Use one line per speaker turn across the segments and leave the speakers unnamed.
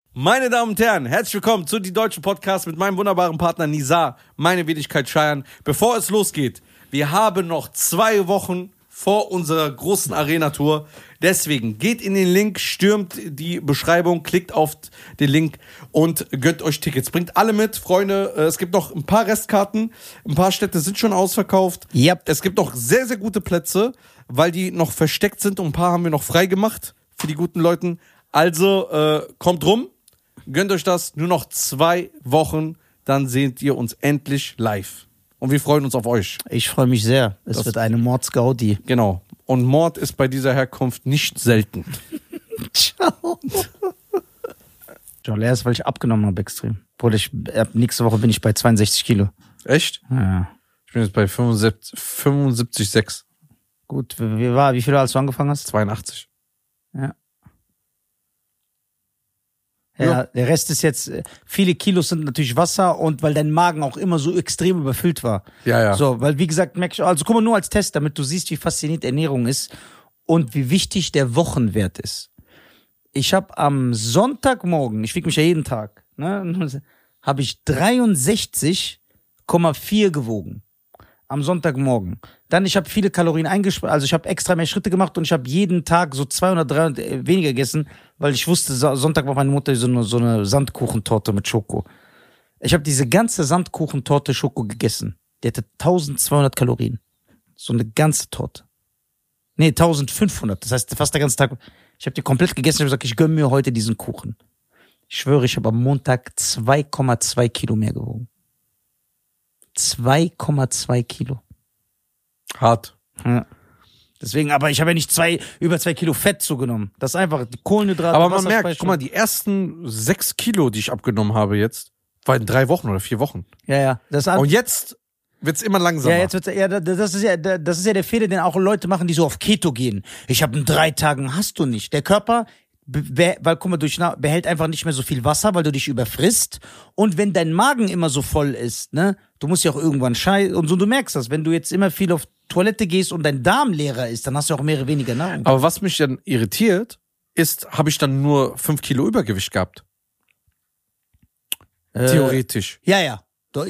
Meine Damen und Herren, herzlich willkommen zu Die Deutschen Podcast mit meinem wunderbaren Partner Nizar, meine Wenigkeit Scheiern. Bevor es losgeht, wir haben noch 2 Wochen vor unserer großen Arena-Tour. Deswegen geht in den Link, stürmt die Beschreibung, klickt auf den Link und gönnt euch Tickets. Bringt alle mit, Freunde. Es gibt noch ein paar Restkarten. Ein paar Städte sind schon ausverkauft.
Yep.
Es gibt noch sehr, sehr gute Plätze, weil die noch versteckt sind und ein paar haben wir noch frei gemacht für die guten Leute. Also kommt rum. Gönnt euch das, nur noch 2 Wochen, dann seht ihr uns endlich live. Und wir freuen uns auf euch.
Ich freue mich sehr. Es wird eine Mordsgaudi.
Genau. Und Mord ist bei dieser Herkunft nicht selten.
Ciao. Leer ist, weil ich abgenommen habe extrem. Bruder, nächste Woche bin ich bei 62 Kilo.
Echt?
Ja.
Ich bin jetzt bei 75,6.
Gut, wie viel als du angefangen hast?
82.
Ja. Ja, der Rest ist jetzt, viele Kilos sind natürlich Wasser und weil dein Magen auch immer so extrem überfüllt war.
Ja.
So, weil wie gesagt, merk ich, also guck mal nur als Test, damit du siehst, wie faszinierend Ernährung ist und wie wichtig der Wochenwert ist. Ich habe am Sonntagmorgen, ich wiege mich ja jeden Tag, ne, habe ich 63,4 gewogen. Am Sonntagmorgen. Dann, ich habe viele Kalorien eingespart, also ich habe extra mehr Schritte gemacht und ich habe jeden Tag so 200, 300 weniger gegessen, weil ich wusste, Sonntag macht meine Mutter so eine Sandkuchentorte mit Schoko. Ich habe diese ganze Sandkuchentorte Schoko gegessen. Die hatte 1200 Kalorien. So eine ganze Torte. Nee, 1500. Das heißt, fast der ganze Tag. Ich habe die komplett gegessen und habe gesagt, ich gönne mir heute diesen Kuchen. Ich schwöre, ich habe am Montag 2,2 Kilo mehr gewogen. 2,2 Kilo.
Hart.
Ja. Deswegen, aber ich habe ja nicht über 2 Kilo Fett zugenommen. Das ist einfach die Kohlenhydrate.
Aber man merkt, guck mal, die ersten 6 Kilo, die ich abgenommen habe jetzt, war in 3 Wochen oder 4 Wochen.
Ja.
Und jetzt wird's immer langsamer.
Ja, jetzt wird's, ja, das ist ja der Fehler, den auch Leute machen, die so auf Keto gehen. Ich habe in 3 Tagen, hast du nicht. Der Körper, weil guck mal, behält einfach nicht mehr so viel Wasser, weil du dich überfrisst. Und wenn dein Magen immer so voll ist, ne, du musst ja auch irgendwann scheißen. Und so, du merkst das, wenn du jetzt immer viel auf Toilette gehst und dein Darm leerer ist, dann hast du auch weniger Nahrung.
Aber was mich dann irritiert, ist, habe ich dann nur 5 Kilo Übergewicht gehabt. Theoretisch.
Ja.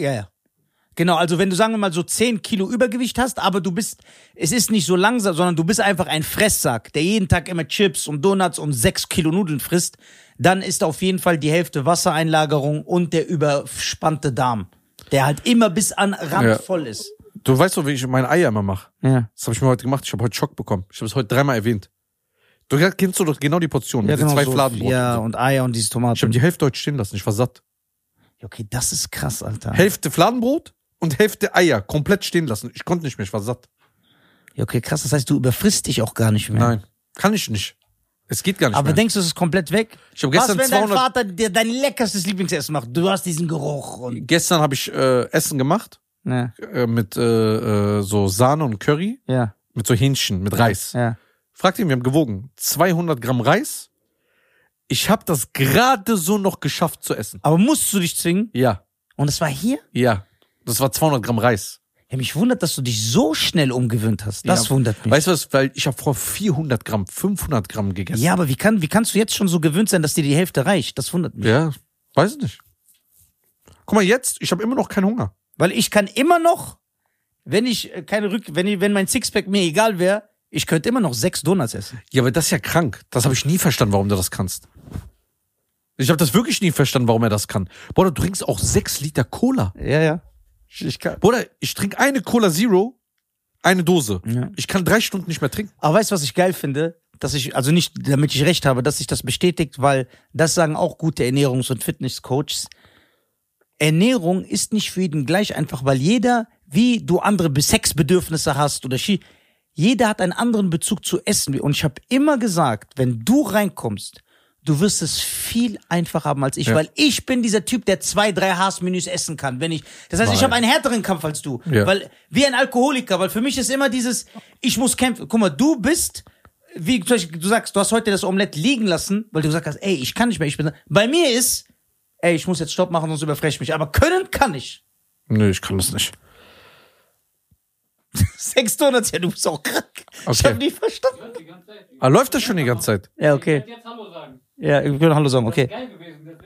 Genau, also wenn du, sagen wir mal, so 10 Kilo Übergewicht hast, aber es ist nicht so langsam, sondern du bist einfach ein Fresssack, der jeden Tag immer Chips und Donuts und 6 Kilo Nudeln frisst, dann ist auf jeden Fall die Hälfte Wassereinlagerung und der überspannte Darm, der halt immer bis an Rand voll ist.
Du weißt doch, wie ich meine Eier immer mache.
Ja.
Das habe ich mir heute gemacht. Ich habe heute Schock bekommen. Ich habe es heute 3-mal erwähnt. Du kennst doch genau die Portion mit den 2 Fladenbrot.
Ja, und Eier und diese Tomaten.
Ich habe die Hälfte heute stehen lassen. Ich war satt.
Okay, das ist krass, Alter.
Hälfte Fladenbrot und Hälfte Eier komplett stehen lassen. Ich konnte nicht mehr, ich war satt.
Ja, okay, krass. Das heißt, du überfrisst dich auch gar nicht mehr.
Nein, kann ich nicht. Es geht gar nicht mehr.
Aber denkst du, es ist komplett weg?
Ich habe gestern
Was, wenn dein Vater dir dein leckerstes Lieblingsessen macht? Du hast diesen Geruch. Und
gestern habe ich Essen gemacht
ja.
Mit so Sahne und Curry.
Ja.
Mit so Hähnchen, mit Reis.
Ja.
Fragt ihn, wir haben gewogen. 200 Gramm Reis. Ich habe das gerade so noch geschafft zu essen.
Aber musst du dich zwingen?
Ja.
Und es war hier?
Ja. Das war 200 Gramm Reis.
Ja, mich wundert, dass du dich so schnell umgewöhnt hast. Das wundert mich.
Weißt du was, weil ich habe vor 400 Gramm, 500 Gramm gegessen.
Ja, aber wie kannst du jetzt schon so gewöhnt sein, dass dir die Hälfte reicht? Das wundert mich.
Ja, weiß ich nicht. Guck mal jetzt, ich habe immer noch keinen Hunger.
Weil ich kann immer noch, wenn mein Sixpack mir egal wäre, ich könnte immer noch 6 Donuts essen.
Ja, aber das ist ja krank. Das habe ich nie verstanden, warum du das kannst. Ich habe das wirklich nie verstanden, warum er das kann. Bruder, du trinkst auch 6 Liter Cola.
Ja. Ich kann.
Bruder, ich trinke eine Cola Zero, eine Dose.
Ja.
Ich kann 3 Stunden nicht mehr trinken.
Aber weißt du, was ich geil finde? Also nicht, damit ich recht habe, dass sich das bestätigt, weil das sagen auch gute Ernährungs- und Fitnesscoaches. Ernährung ist nicht für jeden gleich einfach, weil jeder, wie du andere Sexbedürfnisse hast oder jeder hat einen anderen Bezug zu Essen. Und ich habe immer gesagt, wenn du reinkommst, du wirst es viel einfacher haben als ich, weil ich bin dieser Typ, der 2, 3 Haas-Menüs essen kann. Das heißt, ich habe einen härteren Kampf als du, weil wie ein Alkoholiker, weil für mich ist immer dieses, ich muss kämpfen. Guck mal, du bist, wie zum Beispiel, du sagst, du hast heute das Omelett liegen lassen, weil du gesagt hast, ey, ich kann nicht mehr, bei mir ist, ey, ich muss jetzt Stopp machen, sonst überfreche ich mich, aber können kann ich.
Nö, ich kann das nicht.
6 Donuts, ja, du bist auch krank.
Okay.
Ich hab nie verstanden.
Läuft das schon die ganze Zeit?
Ja, okay.
Jetzt Hallo sagen.
Ja, ich will Hallo sagen, okay.
Das ist geil gewesen.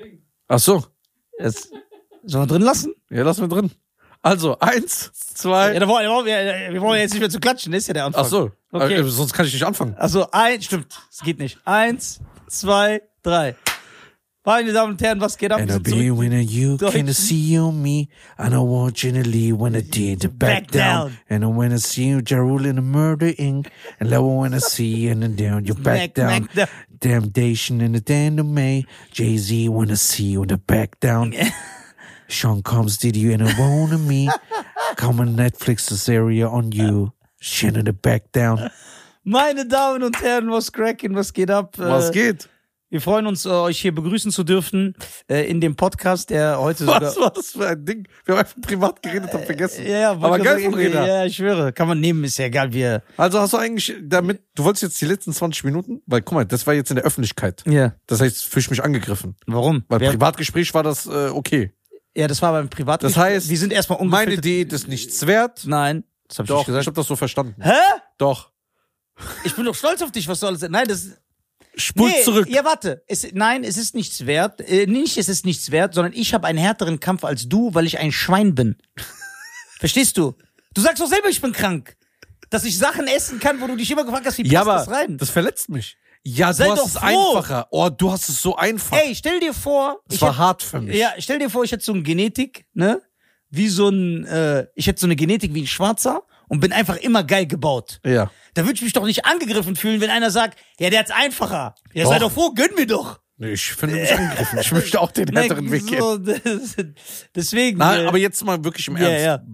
Ach so.
Sollen wir drin lassen?
Ja, lass mal drin. Also, 1, 2.
Ja, wir wollen jetzt nicht mehr zu klatschen, das ist ja der Anfang.
Ach so.
Okay.
Sonst kann ich nicht anfangen.
Also, stimmt, es geht nicht. 1, 2, 3. Meine Damen und Herren, was geht ab?
And I'll be when you can see on me. I don't want you to leave when I did to back down. And when I see you, Jarul in the murder ink. And love when I see you and then down, you back down. Damnation in the den of May. Jay-Z when I see you in the back down. Sean Combs did you and I want me. Come on Netflix, this area on you. Shin in the back down.
Meine Damen und Herren, was crackin', was geht ab?
Was geht?
Wir freuen uns, euch hier begrüßen zu dürfen in dem Podcast, der heute
Was war das für ein Ding? Wir haben einfach privat geredet und vergessen.
Ja,
aber geil von Reda.
Ja, ich schwöre. Kann man nehmen, ist ja egal, wie.
Also hast du eigentlich damit, du wolltest jetzt die letzten 20 Minuten, weil guck mal, das war jetzt in der Öffentlichkeit.
Ja.
Das heißt, fühle ich mich angegriffen.
Warum?
Weil Privatgespräch war das okay.
Ja, das war beim Privatgespräch.
Das heißt,
wir sind erstmal
meine Diät ist nichts wert.
Nein, das hab ich
Doch,
nicht gesagt.
ich habe das so verstanden.
Hä?
Doch.
Ich bin doch stolz auf dich, was du alles. Nein, das.
Spul zurück.
Ja, warte. Es ist nichts wert. Es ist nichts wert, sondern ich habe einen härteren Kampf als du, weil ich ein Schwein bin. Verstehst du? Du sagst doch selber, ich bin krank. Dass ich Sachen essen kann, wo du dich immer gefragt hast, wie passt das rein?
Das verletzt mich. Ja,
Sei
du hast
doch
es
froh.
einfacher. Oh, du hast es so einfach.
Ey, stell dir vor.
Das war hart für mich.
Ja, stell dir vor, ich hätte so eine Genetik, ne? Ich hätte so eine Genetik wie ein Schwarzer und bin einfach immer geil gebaut.
Ja.
Da würde ich mich doch nicht angegriffen fühlen, wenn einer sagt, ja, der hat's einfacher. Ja,
Doch.
sei doch froh, gönn mir doch.
Nee, ich finde mich angegriffen. Ich möchte auch den härteren Weg gehen.
So, deswegen.
Nein, aber jetzt mal wirklich im Ernst.
Ja.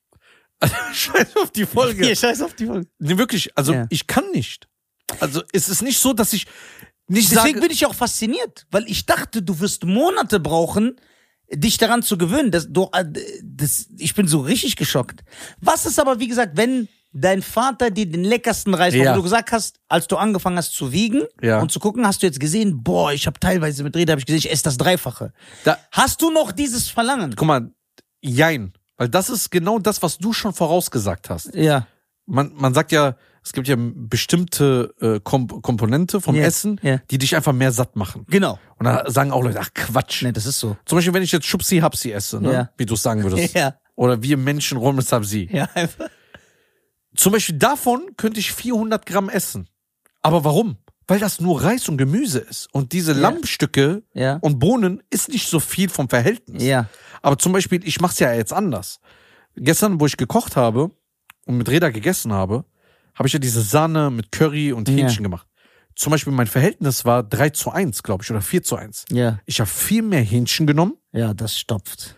Scheiß auf die Folge.
Hier, scheiß auf die Folge.
Nee, wirklich, also
Ja.
ich kann nicht. Also es ist nicht so, dass ich nicht
Deswegen
sage...
bin ich auch fasziniert, weil ich dachte, du wirst Monate brauchen, dich daran zu gewöhnen. Ich bin so richtig geschockt. Was ist aber, wie gesagt, wenn dein Vater dir den leckersten Reis,
Ja.
wo du gesagt hast, als du angefangen hast zu wiegen
Ja.
und zu gucken, hast du jetzt gesehen, boah, ich habe teilweise mit Rede, habe ich gesehen, ich esse das Dreifache.
Da,
Hast du noch dieses Verlangen?
guck mal, jein. Weil das ist genau das, was du schon vorausgesagt hast.
Ja.
Man sagt ja, es gibt ja bestimmte Komponente vom
Ja.
Essen,
Ja.
die dich einfach mehr satt machen.
Genau.
Und da sagen auch Leute, ach Quatsch.
Nee, das ist so.
Zum Beispiel, wenn ich jetzt Schubsi-Hapsi esse, ne?
Ja.
Wie du es sagen würdest.
Ja.
Oder wir Menschen Rommes-Habsi.
Ja, einfach.
Zum Beispiel davon könnte ich 400 Gramm essen. Aber warum? Weil das nur Reis und Gemüse ist. Und diese Lammstücke
Ja.
und Bohnen ist nicht so viel vom Verhältnis.
Ja.
Aber zum Beispiel, ich mach's ja jetzt anders. Gestern, wo ich gekocht habe und mit Reda gegessen habe, habe ich ja diese Sahne mit Curry und Hähnchen gemacht. Zum Beispiel mein Verhältnis war 3:1, glaube ich, oder 4:1.
Ja.
Ich habe viel mehr Hähnchen genommen,
Ja, das stopft.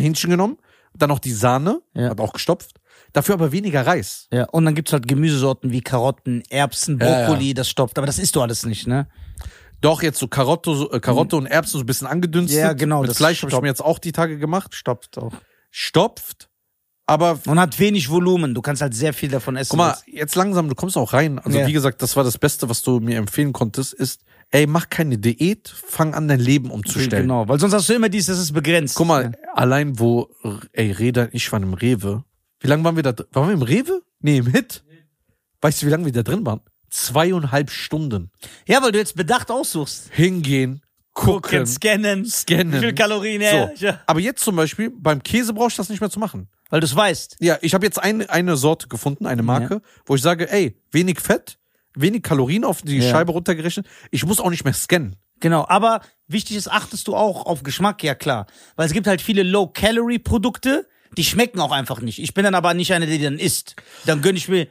dann noch die Sahne,
Ja.
hat auch gestopft, dafür aber weniger Reis.
Ja, und dann gibt's halt Gemüsesorten wie Karotten, Erbsen,
Ja,
Brokkoli, das stopft. Aber das isst du alles nicht, ne?
Doch, jetzt so Karotte und Erbsen so ein bisschen angedünstet.
Ja, genau,
Mit
das
Fleisch habe ich
stopft.
mir jetzt auch die Tage gemacht.
Stopft auch.
Stopft, aber
Und hat wenig Volumen. Du kannst halt sehr viel davon essen.
guck mal, jetzt langsam, du kommst auch rein. Also
Ja.
wie gesagt, das war das Beste, was du mir empfehlen konntest, ist, ey, mach keine Diät, fang an, dein Leben umzustellen.
Genau, weil sonst hast du immer das ist begrenzt.
Guck mal, allein wo, Reda und ich waren im Rewe. Wie lange waren wir da drin? Waren wir im Rewe? Nee, im Hit. Weißt du, wie lange wir da drin waren? 2,5 Stunden.
Ja, weil du jetzt Bedacht aussuchst.
Hingehen, gucken,
scannen.
scannen.
Wie viel Kalorien,
So.
ja.
Aber jetzt zum Beispiel, beim Käse brauchst du das nicht mehr zu machen.
Weil du es weißt.
Ja, ich habe jetzt eine Sorte gefunden, eine Marke, wo ich sage, ey, wenig Fett, wenig Kalorien auf die
Ja.
Scheibe runtergerechnet. Ich muss auch nicht mehr scannen.
Genau, aber wichtig ist, achtest du auch auf Geschmack, ja klar. Weil es gibt halt viele Low-Calorie-Produkte, die schmecken auch einfach nicht. Ich bin dann aber nicht einer, der die dann isst. Dann gönn ich mir...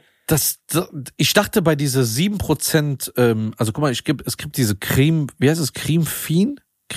Ich dachte bei diese 7%, also guck mal, es gibt diese Creme, wie heißt es, Creme Fine?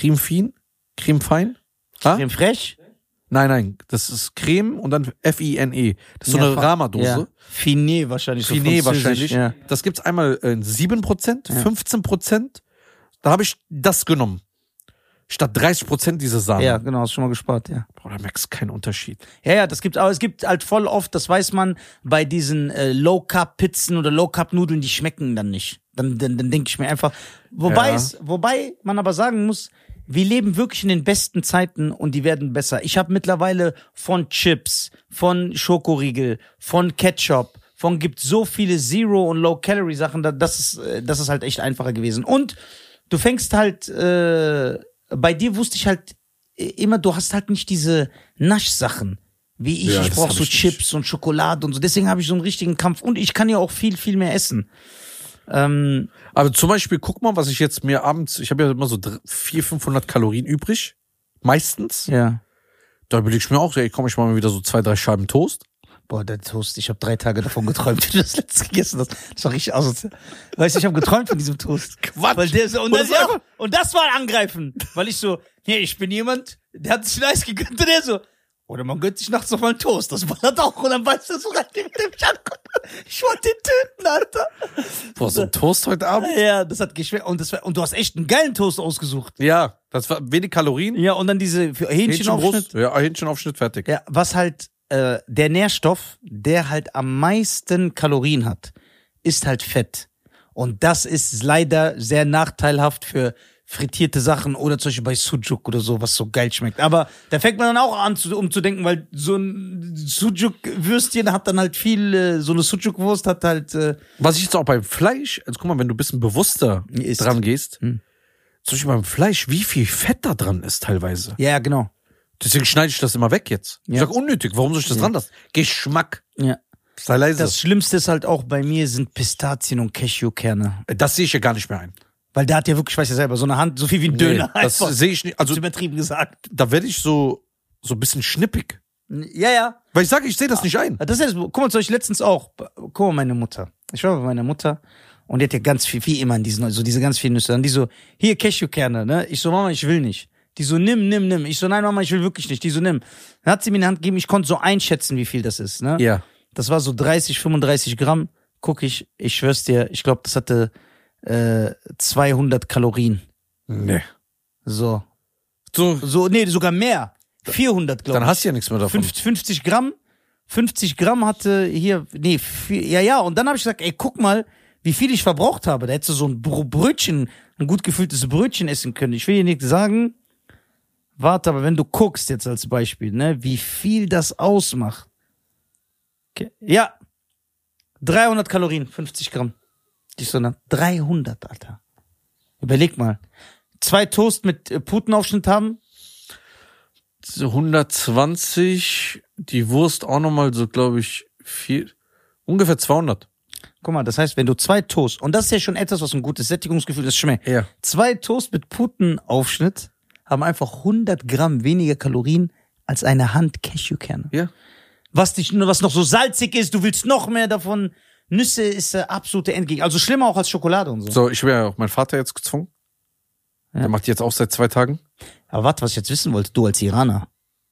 Ha?
Creme fraiche?
Nein, das ist Creme und dann Fine. Das ist so eine Rama-Dose.
Ja. Finet wahrscheinlich. So
Finet
französisch,
wahrscheinlich.
Ja.
Das gibt's einmal in 7%, 15%. Da habe ich das genommen. Statt 30% diese Sahne.
Ja, genau, hast schon mal gespart, ja.
Boah, da merkst du keinen Unterschied.
Ja, das gibt's, aber es gibt halt voll oft, das weiß man, bei diesen Low-Carb-Pizzen oder Low-Carb-Nudeln, die schmecken dann nicht. Dann denke ich mir einfach, wobei man aber sagen muss, wir leben wirklich in den besten Zeiten und die werden besser. Ich habe mittlerweile von Chips, von Schokoriegel, von Ketchup, gibt so viele Zero- und Low-Calorie-Sachen, das ist halt echt einfacher gewesen. Und du fängst halt bei dir wusste ich halt immer, du hast halt nicht diese Naschsachen. Wie ich,
Ja,
ich
das
brauche
hab
so
ich
Chips und Schokolade und so. Deswegen habe ich so einen richtigen Kampf. Und ich kann ja auch viel, viel mehr essen.
Aber zum Beispiel, guck mal, was ich jetzt mir abends, ich habe ja immer so 400, 500 Kalorien übrig. Meistens.
Ja.
Da überlege ich mir auch, ey, komm, ich mache mir wieder so 2, 3 Scheiben Toast.
Boah, der Toast, ich habe 3 Tage davon geträumt, wie du das letzte gegessen hast. Das war richtig asozial. Weißt du, ich habe geträumt von diesem Toast.
Quatsch.
Weil der so,
Und das einfach-
und das war Angreifen. Weil ich so, nee, ich bin jemand, der hat sich ein Eis gegönnt und der so, oder man gönnt sich nachts noch mal einen Toast, das ballert auch. Und dann weißt du so rein, der mich anguckt. Ich wollte den töten, Alter.
Boah, so ein Toast heute Abend?
Ja, das hat geschmeckt. Und du hast echt einen geilen Toast ausgesucht.
Ja, das war wenig Kalorien.
Ja, und dann diese Hähnchenaufschnitt.
Ja, Hähnchenaufschnitt, fertig.
Ja, was halt der Nährstoff, der halt am meisten Kalorien hat, ist halt Fett. Und das ist leider sehr nachteilhaft für frittierte Sachen oder zum Beispiel bei Sujuk oder so, was so geil schmeckt. Aber da fängt man dann auch an, umzudenken, weil so ein Sujuk-Würstchen hat dann halt viel, so eine Sujuk-Wurst hat halt...
Was ich jetzt auch beim Fleisch, also guck mal, wenn du ein bisschen bewusster
Isst.
dran gehst,
Hm.
zum Beispiel beim Fleisch, wie viel Fett da dran ist teilweise.
Ja, genau.
Deswegen schneide ich das immer weg jetzt. Ich
Ja.
sag unnötig, warum soll ich das dran lassen? Geschmack.
Ja.
Sei leise.
Das Schlimmste ist halt auch bei mir sind Pistazien und Cashewkerne.
Das sehe ich ja gar nicht mehr ein.
Weil der hat ja wirklich, ich weiß ja selber, so eine Hand, so viel wie ein Döner.
das
einfach.
sehe ich nicht. Also
Ist übertrieben gesagt.
da werde ich so ein bisschen schnippig.
Ja, ja.
Weil ich sage, ich sehe das nicht ein.
Das ist, guck mal, zum Beispiel letztens auch. Guck mal, meine Mutter. Ich war bei meiner Mutter und die hat ja ganz viel, wie immer in diesen, so diese ganz vielen Nüsse. Und die so, hier Cashewkerne, ne? Ich so, Mama, ich will nicht. Die so, nimm. Ich so, nein, Mama, ich will wirklich nicht. Die so, nimm. Dann hat sie mir in die Hand gegeben, ich konnte so einschätzen, wie viel das ist, ne?
Ja.
Das war so 30, 35 Gramm. Guck ich schwör's dir, ich glaube, das hatte 200 Kalorien.
Nee.
So.
So,
Nee, sogar mehr. 400, glaube ich.
dann hast du ja nichts mehr davon.
50 Gramm. 50 Gramm hatte hier, nee, ja, und dann habe ich gesagt, ey, guck mal, wie viel ich verbraucht habe. Da hättest du so ein Brötchen, ein gut gefülltes Brötchen essen können. Ich will dir nicht sagen, warte, aber wenn du guckst jetzt als Beispiel, ne, wie viel das ausmacht. Okay. Ja, 300 Kalorien, 50 Gramm. Ich so, 300, Alter. Überleg mal. 2 Toast mit Putenaufschnitt haben.
120, die Wurst auch nochmal so, glaube ich, ungefähr 200.
Guck mal, das heißt, wenn du 2 Toast, und das ist ja schon etwas, was ein gutes Sättigungsgefühl, das schmeckt.
Ja.
2 Toast mit Putenaufschnitt haben einfach 100 Gramm weniger Kalorien als eine Hand Cashewkerne.
Ja.
Was noch so salzig ist, du willst noch mehr davon. Nüsse ist absolute Endgegner. Also schlimmer auch als Schokolade und so.
So, ich wäre ja auch meinen Vater jetzt gezwungen.
Ja.
Der macht die jetzt auch seit 2 Tagen.
Aber warte, was ich jetzt wissen wollte, du als Iraner.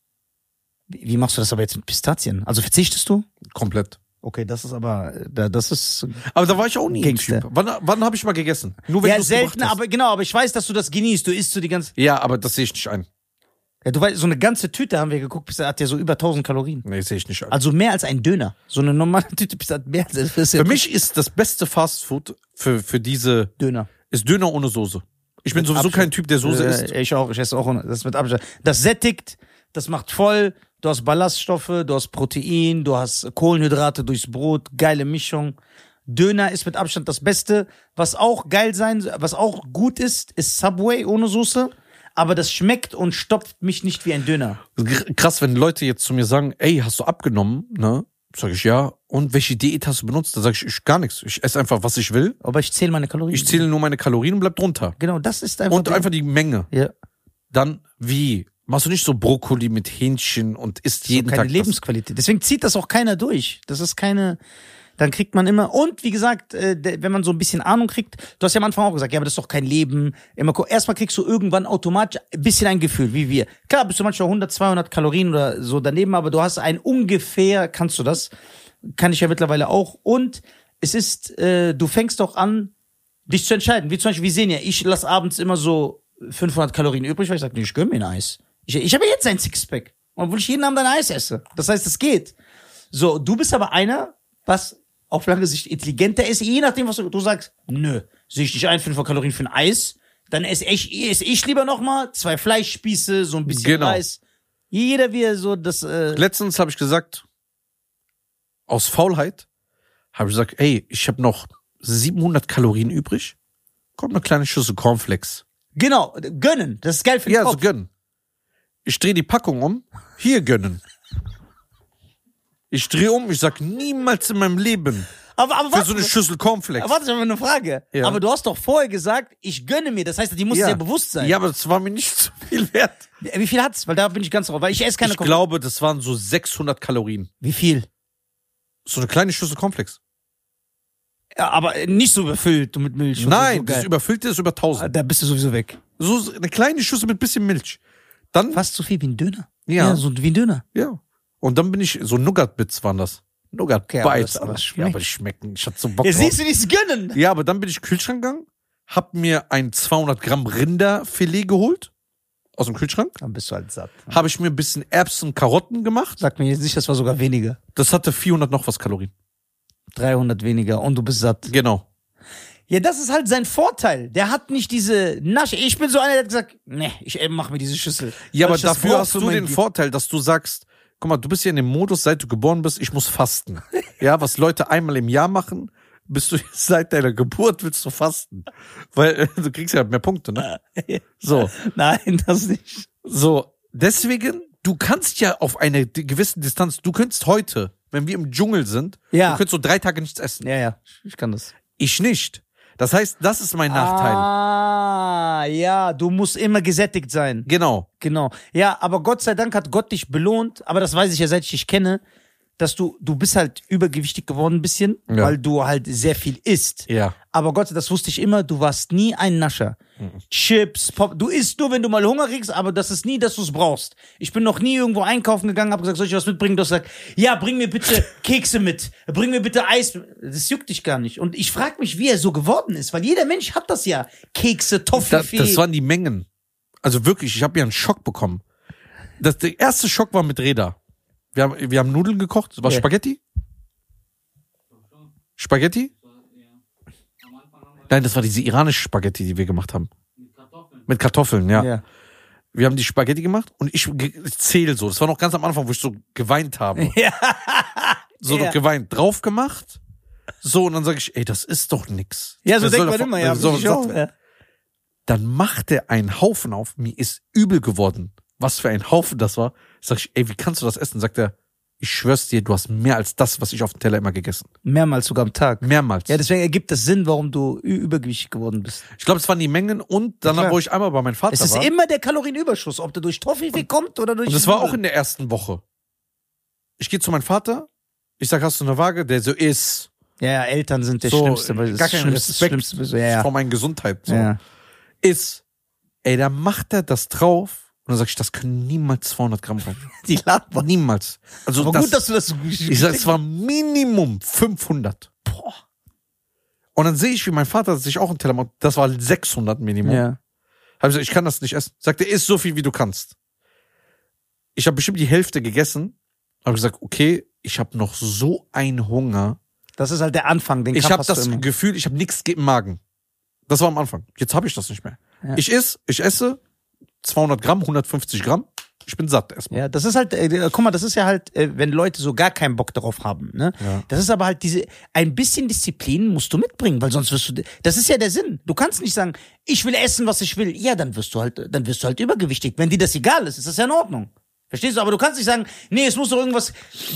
Wie machst du das aber jetzt mit Pistazien? Also verzichtest du?
Komplett.
Okay, das ist aber, das ist...
Aber da war ich auch nie ein
Gangster.
Typ. Wann habe ich mal gegessen? Nur wenn
Ja,
du's
selten,
gebracht hast.
aber genau, aber ich weiß, dass du das genießt. Du isst so die ganze...
Ja, aber das sehe ich nicht ein.
Ja, du weißt, so eine ganze Tüte haben wir geguckt, Pizza hat ja so über 1000 Kalorien.
Nee, sehe ich nicht ein.
Also mehr als ein Döner. So eine normale Tüte Pizza hat mehr als ein
Für mich ist das beste Fastfood für diese
Döner.
ist Döner ohne Soße. Ich bin sowieso
Abstand.
kein Typ, der Soße isst.
Ich auch, ich esse auch ohne. Das mit Abstand. Das sättigt, das macht voll. Du hast Ballaststoffe, du hast Protein, du hast Kohlenhydrate durchs Brot, geile Mischung. Döner ist mit Abstand das Beste. Was auch gut ist Subway ohne Soße. Aber das schmeckt und stopft mich nicht wie ein Döner.
Krass, wenn Leute jetzt zu mir sagen, ey, hast du abgenommen? Ne? Sag ich ja. Und welche Diät hast du benutzt? Dann sag ich gar nichts. Ich esse einfach, was ich will.
Aber ich zähle meine Kalorien.
Ich zähle nur meine Kalorien und bleib drunter.
Genau, das ist einfach.
Und einfach die Menge.
ja.
Dann wie? Machst du nicht so Brokkoli mit Hähnchen und isst jeden
keine
Tag das?
Lebensqualität. Deswegen zieht das auch keiner durch. Das ist keine, dann kriegt man immer, und wie gesagt, wenn man so ein bisschen Ahnung kriegt, du hast ja am Anfang auch gesagt, ja, aber das ist doch kein Leben. Erstmal kriegst du irgendwann automatisch ein bisschen ein Gefühl, wie wir. Klar, bist du manchmal 100, 200 Kalorien oder so daneben, aber du hast ein ungefähr, kannst du das, kann ich ja mittlerweile auch. Und es ist, du fängst doch an, dich zu entscheiden. Wie zum Beispiel, wir sehen ja, ich lasse abends immer so 500 Kalorien übrig, weil ich sage, nee, ich gönn mir ein Eis. Ich habe ja jetzt ein Sixpack. Obwohl ich jeden Abend ein Eis esse. Das heißt, es geht. So, du bist aber einer, was auf lange Sicht intelligenter ist, je nachdem, was du sagst. Nö, sehe ich nicht ein, 500 Kalorien für ein Eis. Dann esse ich lieber nochmal 2 Fleischspieße, so ein bisschen
Genau.
Reis. Jeder wie er so das...
Letztens habe ich gesagt, aus Faulheit, habe ich gesagt, ey, ich habe noch 700 Kalorien übrig. Kommt eine kleine Schüssel Cornflakes.
Genau, gönnen. Das ist geil für den
Ja,
Kopf.
so gönnen. Ich drehe die Packung um. Hier gönnen. Ich drehe um, ich sag niemals in meinem Leben
Aber
für
warte,
so eine Schüssel Cornflakes.
warte, ich habe eine Frage.
Ja.
Aber du hast doch vorher gesagt, ich gönne mir. Das heißt, die muss dir bewusst sein.
Ja, aber das war mir nicht zu viel wert.
Wie viel hat's? Weil da bin ich ganz drauf. Weil ich esse keine
Ich glaube, das waren so 600 Kalorien.
Wie viel?
So eine kleine Schüssel Cornflakes.
Ja, aber nicht so überfüllt mit Milch. und
Nein,
so
das
geil.
überfüllte ist über 1000.
Da bist du sowieso weg.
So eine kleine Schüssel mit bisschen Milch. Dann,
Fast so viel wie ein Döner.
Ja.
So wie ein Döner.
ja. Und dann bin ich, so Nougat-Bits waren das. Nougat-Bites.
aber das
Alter.
schmeckt.
Ja, aber die schmecken. Ich hatte so Bock
Ja,
drauf.
siehst du, dieses Gönnen.
Ja, aber dann bin ich in den Kühlschrank gegangen, hab mir ein 200 Gramm Rinderfilet geholt. Aus dem Kühlschrank.
Dann bist du halt satt.
Habe ich mir ein bisschen Erbsen, Karotten gemacht.
Sag mir jetzt nicht, das war sogar weniger.
Das hatte 400 noch was Kalorien.
300 weniger und du bist satt.
Genau.
Ja, das ist halt sein Vorteil. Der hat nicht diese Nasche. Ich bin so einer, der hat gesagt, nee, ich mach mir diese Schüssel.
Ja,
Weil
aber
ich das
dafür
brauch
hast
für
du
mein
den
Ge-
Vorteil, dass du sagst, guck mal, du bist ja in dem Modus, seit du geboren bist, ich muss fasten. Ja, was Leute einmal im Jahr machen, bist du seit deiner Geburt willst du fasten. Weil du kriegst ja mehr Punkte, ne? So,
Nein, das nicht.
so. Deswegen, du kannst ja auf eine gewisse Distanz, du könntest heute, wenn wir im Dschungel sind,
Ja.
du könntest so 3 Tage nichts essen.
Ja, ich kann das.
Ich nicht. Das heißt, das ist mein Nachteil.
Ah, ja, du musst immer gesättigt sein.
Genau.
Genau. Ja, aber Gott sei Dank hat Gott dich belohnt, aber das weiß ich ja, seit ich dich kenne, dass du bist halt übergewichtig geworden ein bisschen,
Ja.
weil du halt sehr viel isst.
Ja.
Aber Gott sei Dank, das wusste ich immer, du warst nie ein Nascher. Chips, Pop, du isst nur, wenn du mal Hunger kriegst, aber das ist nie, dass du es brauchst. Ich bin noch nie irgendwo einkaufen gegangen, hab gesagt, soll ich was mitbringen? Du hast gesagt, ja, bring mir bitte Kekse mit, bring mir bitte Eis. Das juckt dich gar nicht. Und ich frage mich, wie er so geworden ist, weil jeder Mensch hat das ja. Kekse, Toffifee.
Das waren die Mengen. Also wirklich, ich habe ja einen Schock bekommen. Der erste Schock war mit Reda. Wir haben Nudeln gekocht. Das war
Ja.
Spaghetti? Spaghetti? Nein, das war diese iranische Spaghetti, die wir gemacht haben. Mit Kartoffeln, ja.
Ja.
Wir haben die Spaghetti gemacht und ich zähle so. Das war noch ganz am Anfang, wo ich so geweint habe.
Ja.
So
Ja.
noch geweint, drauf gemacht. So, und dann sage ich, ey, das ist doch nix.
Ja, so
Wer
denkt
soll
man
davon-
immer, ja.
wer soll
Ich auch,
das-
ja.
Dann macht er einen Haufen auf. Mir ist übel geworden. Was für ein Haufen das war. Sag ich, ey, wie kannst du das essen? Sagt er, ich schwör's dir, du hast mehr als das, was ich auf dem Teller immer gegessen.
Mehrmals sogar am Tag.
Mehrmals.
Ja, deswegen ergibt das Sinn, warum du übergewichtig geworden bist.
Ich glaube, es waren die Mengen und dann,
klar.
wo ich einmal bei meinem Vater
Es ist
war.
immer der Kalorienüberschuss, ob der durch Toffifee kommt oder durch...
Und das war auch in der ersten Woche. Ich gehe zu meinem Vater. Ich sag, hast du eine Waage? Der so, ist.
Ja, Eltern sind der
So,
Schlimmste. Weil das
gar kein
Schlimmste,
Respekt
Schlimmste, ja.
vor meiner Gesundheit. So.
Ja.
Ist. Ey, da macht er das drauf. Und dann sag ich, das können niemals 200 Gramm sein.
Die labern.
Niemals. Also
Aber gut, dass du das so
ich sag, es war Minimum 500.
Boah.
Und dann sehe ich, wie mein Vater sich auch einen Teller macht. Das war 600 Minimum.
Ja.
Hab ich gesagt, ich kann das nicht essen. Sagt er, iss so viel, wie du kannst. Ich habe bestimmt die Hälfte gegessen. Habe gesagt, okay, ich habe noch so einen Hunger.
Das ist halt der Anfang, den
Ich
Kampf
habe
hast du
das
immer.
Gefühl, ich habe nichts im Magen. Das war am Anfang. Jetzt habe ich das nicht mehr.
Ja.
Ich esse 200 Gramm, 150 Gramm. Ich bin satt erstmal.
Ja, das ist halt, guck mal, das ist ja halt, wenn Leute so gar keinen Bock darauf haben, ne?
Ja.
Das ist aber halt ein bisschen Disziplin musst du mitbringen, weil sonst wirst du, das ist ja der Sinn. Du kannst nicht sagen, ich will essen, was ich will. Ja, dann wirst du halt übergewichtig. Wenn dir das egal ist das ja in Ordnung. Verstehst du? Aber du kannst nicht sagen, nee, es muss doch irgendwas,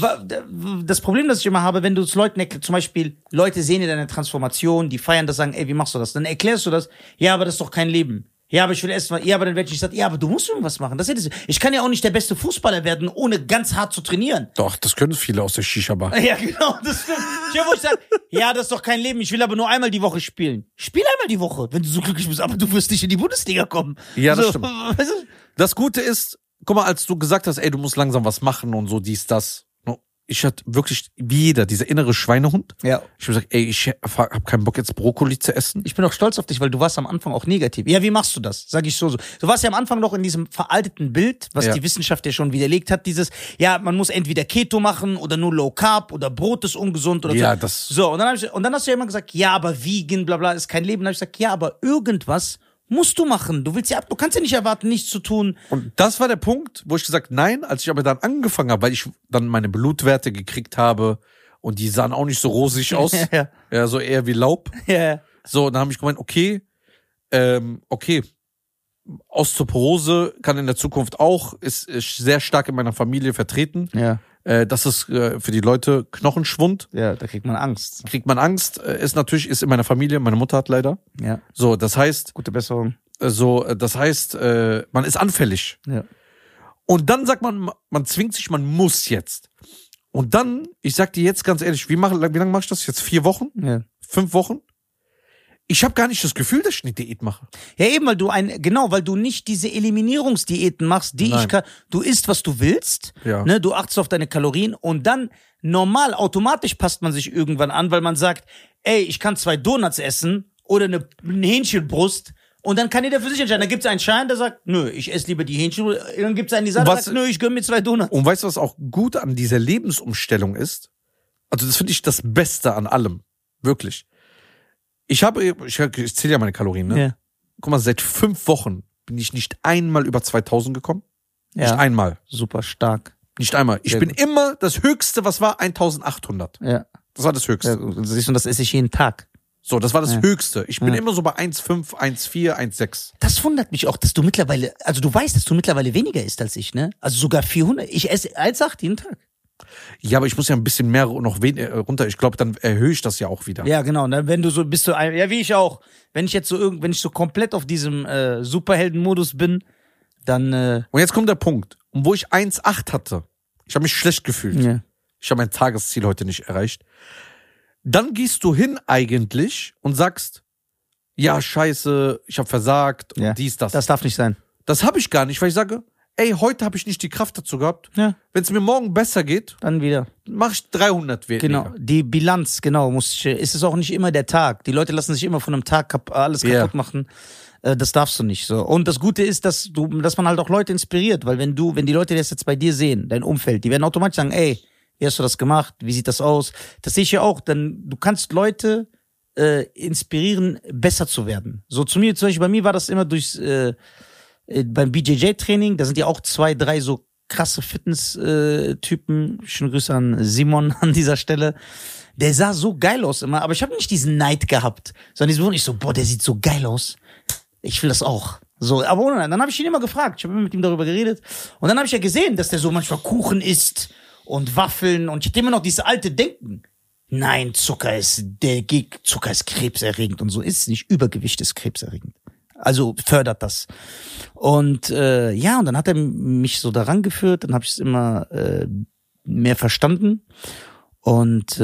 das Problem, das ich immer habe, wenn du es Leuten erklärst, zum Beispiel, Leute sehen ja deine Transformation, die feiern das, sagen, ey, wie machst du das? Dann erklärst du das, ja, aber das ist doch kein Leben. Ja, aber ich will essen, ja, aber dann werde ich sagen, ja, aber du musst irgendwas machen. Das ist ja das. Ich kann ja auch nicht der beste Fußballer werden, ohne ganz hart zu trainieren.
Doch, das können viele aus der Shisha-Bar.
Ja, genau, das stimmt. Ich sage, ja, das ist doch kein Leben, ich will aber nur einmal die Woche spielen. Spiel einmal die Woche, wenn du so glücklich bist, aber du wirst nicht in die Bundesliga kommen.
Ja, das
so,
stimmt.
Weißt du?
Das Gute ist, guck mal, als du gesagt hast, ey, du musst langsam was machen und so, dies, das. Ich hatte wirklich, wie jeder, dieser innere Schweinehund.
Ja.
Ich habe gesagt, ey, ich hab keinen Bock jetzt Brokkoli zu essen.
Ich bin auch stolz auf dich, weil du warst am Anfang auch negativ. Ja, wie machst du das? Sag ich so. Du warst ja am Anfang noch in diesem veralteten Bild, was
Ja.
die Wissenschaft ja schon widerlegt hat, dieses, ja, man muss entweder Keto machen oder nur Low Carb oder Brot ist ungesund oder
Ja,
so.
das-
So, und dann hast du ja immer gesagt, ja, aber vegan, bla bla, ist kein Leben. Dann habe ich gesagt, ja, aber irgendwas musst du machen. Du kannst ja nicht erwarten, nichts zu tun.
Und das war der Punkt, wo ich gesagt, nein, als ich aber dann angefangen habe, weil ich dann meine Blutwerte gekriegt habe und die sahen auch nicht so rosig aus.
Ja.
Ja, so eher wie Laub.
Ja.
So, dann habe ich gemeint, okay, Osteoporose kann in der Zukunft auch, ist sehr stark in meiner Familie vertreten.
Ja.
Das ist für die Leute Knochenschwund.
Ja, da kriegt man Angst.
Kriegt man Angst. Ist in meiner Familie, meine Mutter hat leider.
Ja.
So, das heißt,
Gute Besserung.
man ist anfällig.
Ja.
Und dann sagt man zwingt sich, man muss jetzt. Und dann, ich sag dir jetzt ganz ehrlich, wie lange mache ich das jetzt? 4 Wochen?
Ja.
5 Wochen? Ich habe gar nicht das Gefühl, dass ich eine Diät mache.
Ja, eben, weil du nicht diese Eliminierungsdiäten machst, du isst, was du willst,
Ja.
ne, du achtest auf deine Kalorien und dann automatisch passt man sich irgendwann an, weil man sagt, ey, ich kann 2 Donuts essen oder eine Hähnchenbrust und dann kann jeder für sich entscheiden. Dann gibt's einen Schein, der sagt, nö, ich esse lieber die Hähnchenbrust. Dann gibt's einen, der sagt, nö, ich gönn mir 2 Donuts.
Und weißt du, was auch gut an dieser Lebensumstellung ist? Also das finde ich das Beste an allem. Wirklich. Ich zähle ja meine Kalorien, ne?
Ja.
Guck mal, seit 5 Wochen bin ich nicht einmal über 2000 gekommen.
Ja.
Nicht einmal.
Super stark.
Nicht einmal. Ich
Sehr
bin
gut.
immer, das Höchste, was war, 1800.
Ja.
Das war das Höchste.
Siehst du, das esse ich jeden Tag.
So, das war das
Ja.
Höchste. Ich bin
Ja.
immer so bei 1,5, 1,4, 1,6.
Das wundert mich auch, dass du mittlerweile weniger isst als ich, ne? Also sogar 400. Ich esse 1,8 jeden Tag.
Ja, aber ich muss ja ein bisschen mehr noch runter. Ich glaube, dann erhöhe ich das ja auch wieder.
Ja, genau. Ne? Wenn du so ja, wie ich auch. Wenn ich so komplett auf diesem Superhelden-Modus bin, dann
Und jetzt kommt der Punkt. Und wo ich 1,8 hatte, ich habe mich schlecht gefühlt.
ja.
Ich habe mein Tagesziel heute nicht erreicht. Dann gehst du hin eigentlich und sagst, ja, scheiße, ich habe versagt
Ja.
und dies, das.
Das darf nicht sein.
Das habe ich gar nicht, weil ich sage, ey, heute habe ich nicht die Kraft dazu gehabt.
Ja.
Wenn es mir morgen besser geht,
Dann wieder.
mache ich 300 weniger.
Genau. Die Bilanz, genau, ist es auch nicht immer der Tag. Die Leute lassen sich immer von einem Tag alles
Ja.
kaputt machen. Das darfst du nicht so. Und das Gute ist, dass man halt auch Leute inspiriert, weil wenn die Leute das jetzt bei dir sehen, dein Umfeld, die werden automatisch sagen, ey, wie hast du das gemacht? Wie sieht das aus? Das sehe ich ja auch. Du kannst Leute inspirieren, besser zu werden. So zum Beispiel bei mir war das immer beim BJJ-Training, da sind ja auch 2, 3 so krasse Fitness-Typen. Schöne Grüße an Simon an dieser Stelle. Der sah so geil aus immer, aber ich habe nicht diesen Neid gehabt, sondern diesen Wunsch, ich so, boah, der sieht so geil aus. Ich will das auch. So, aber ohne, dann habe ich ihn immer gefragt. Ich habe mit ihm darüber geredet. Und dann habe ich ja gesehen, dass der so manchmal Kuchen isst und Waffeln. Und ich hatte immer noch dieses alte Denken. Nein, Zucker ist krebserregend und so ist es nicht. Übergewicht ist krebserregend. Also fördert das. Und ja, und dann hat er mich so daran geführt. Dann habe ich es immer mehr verstanden. Und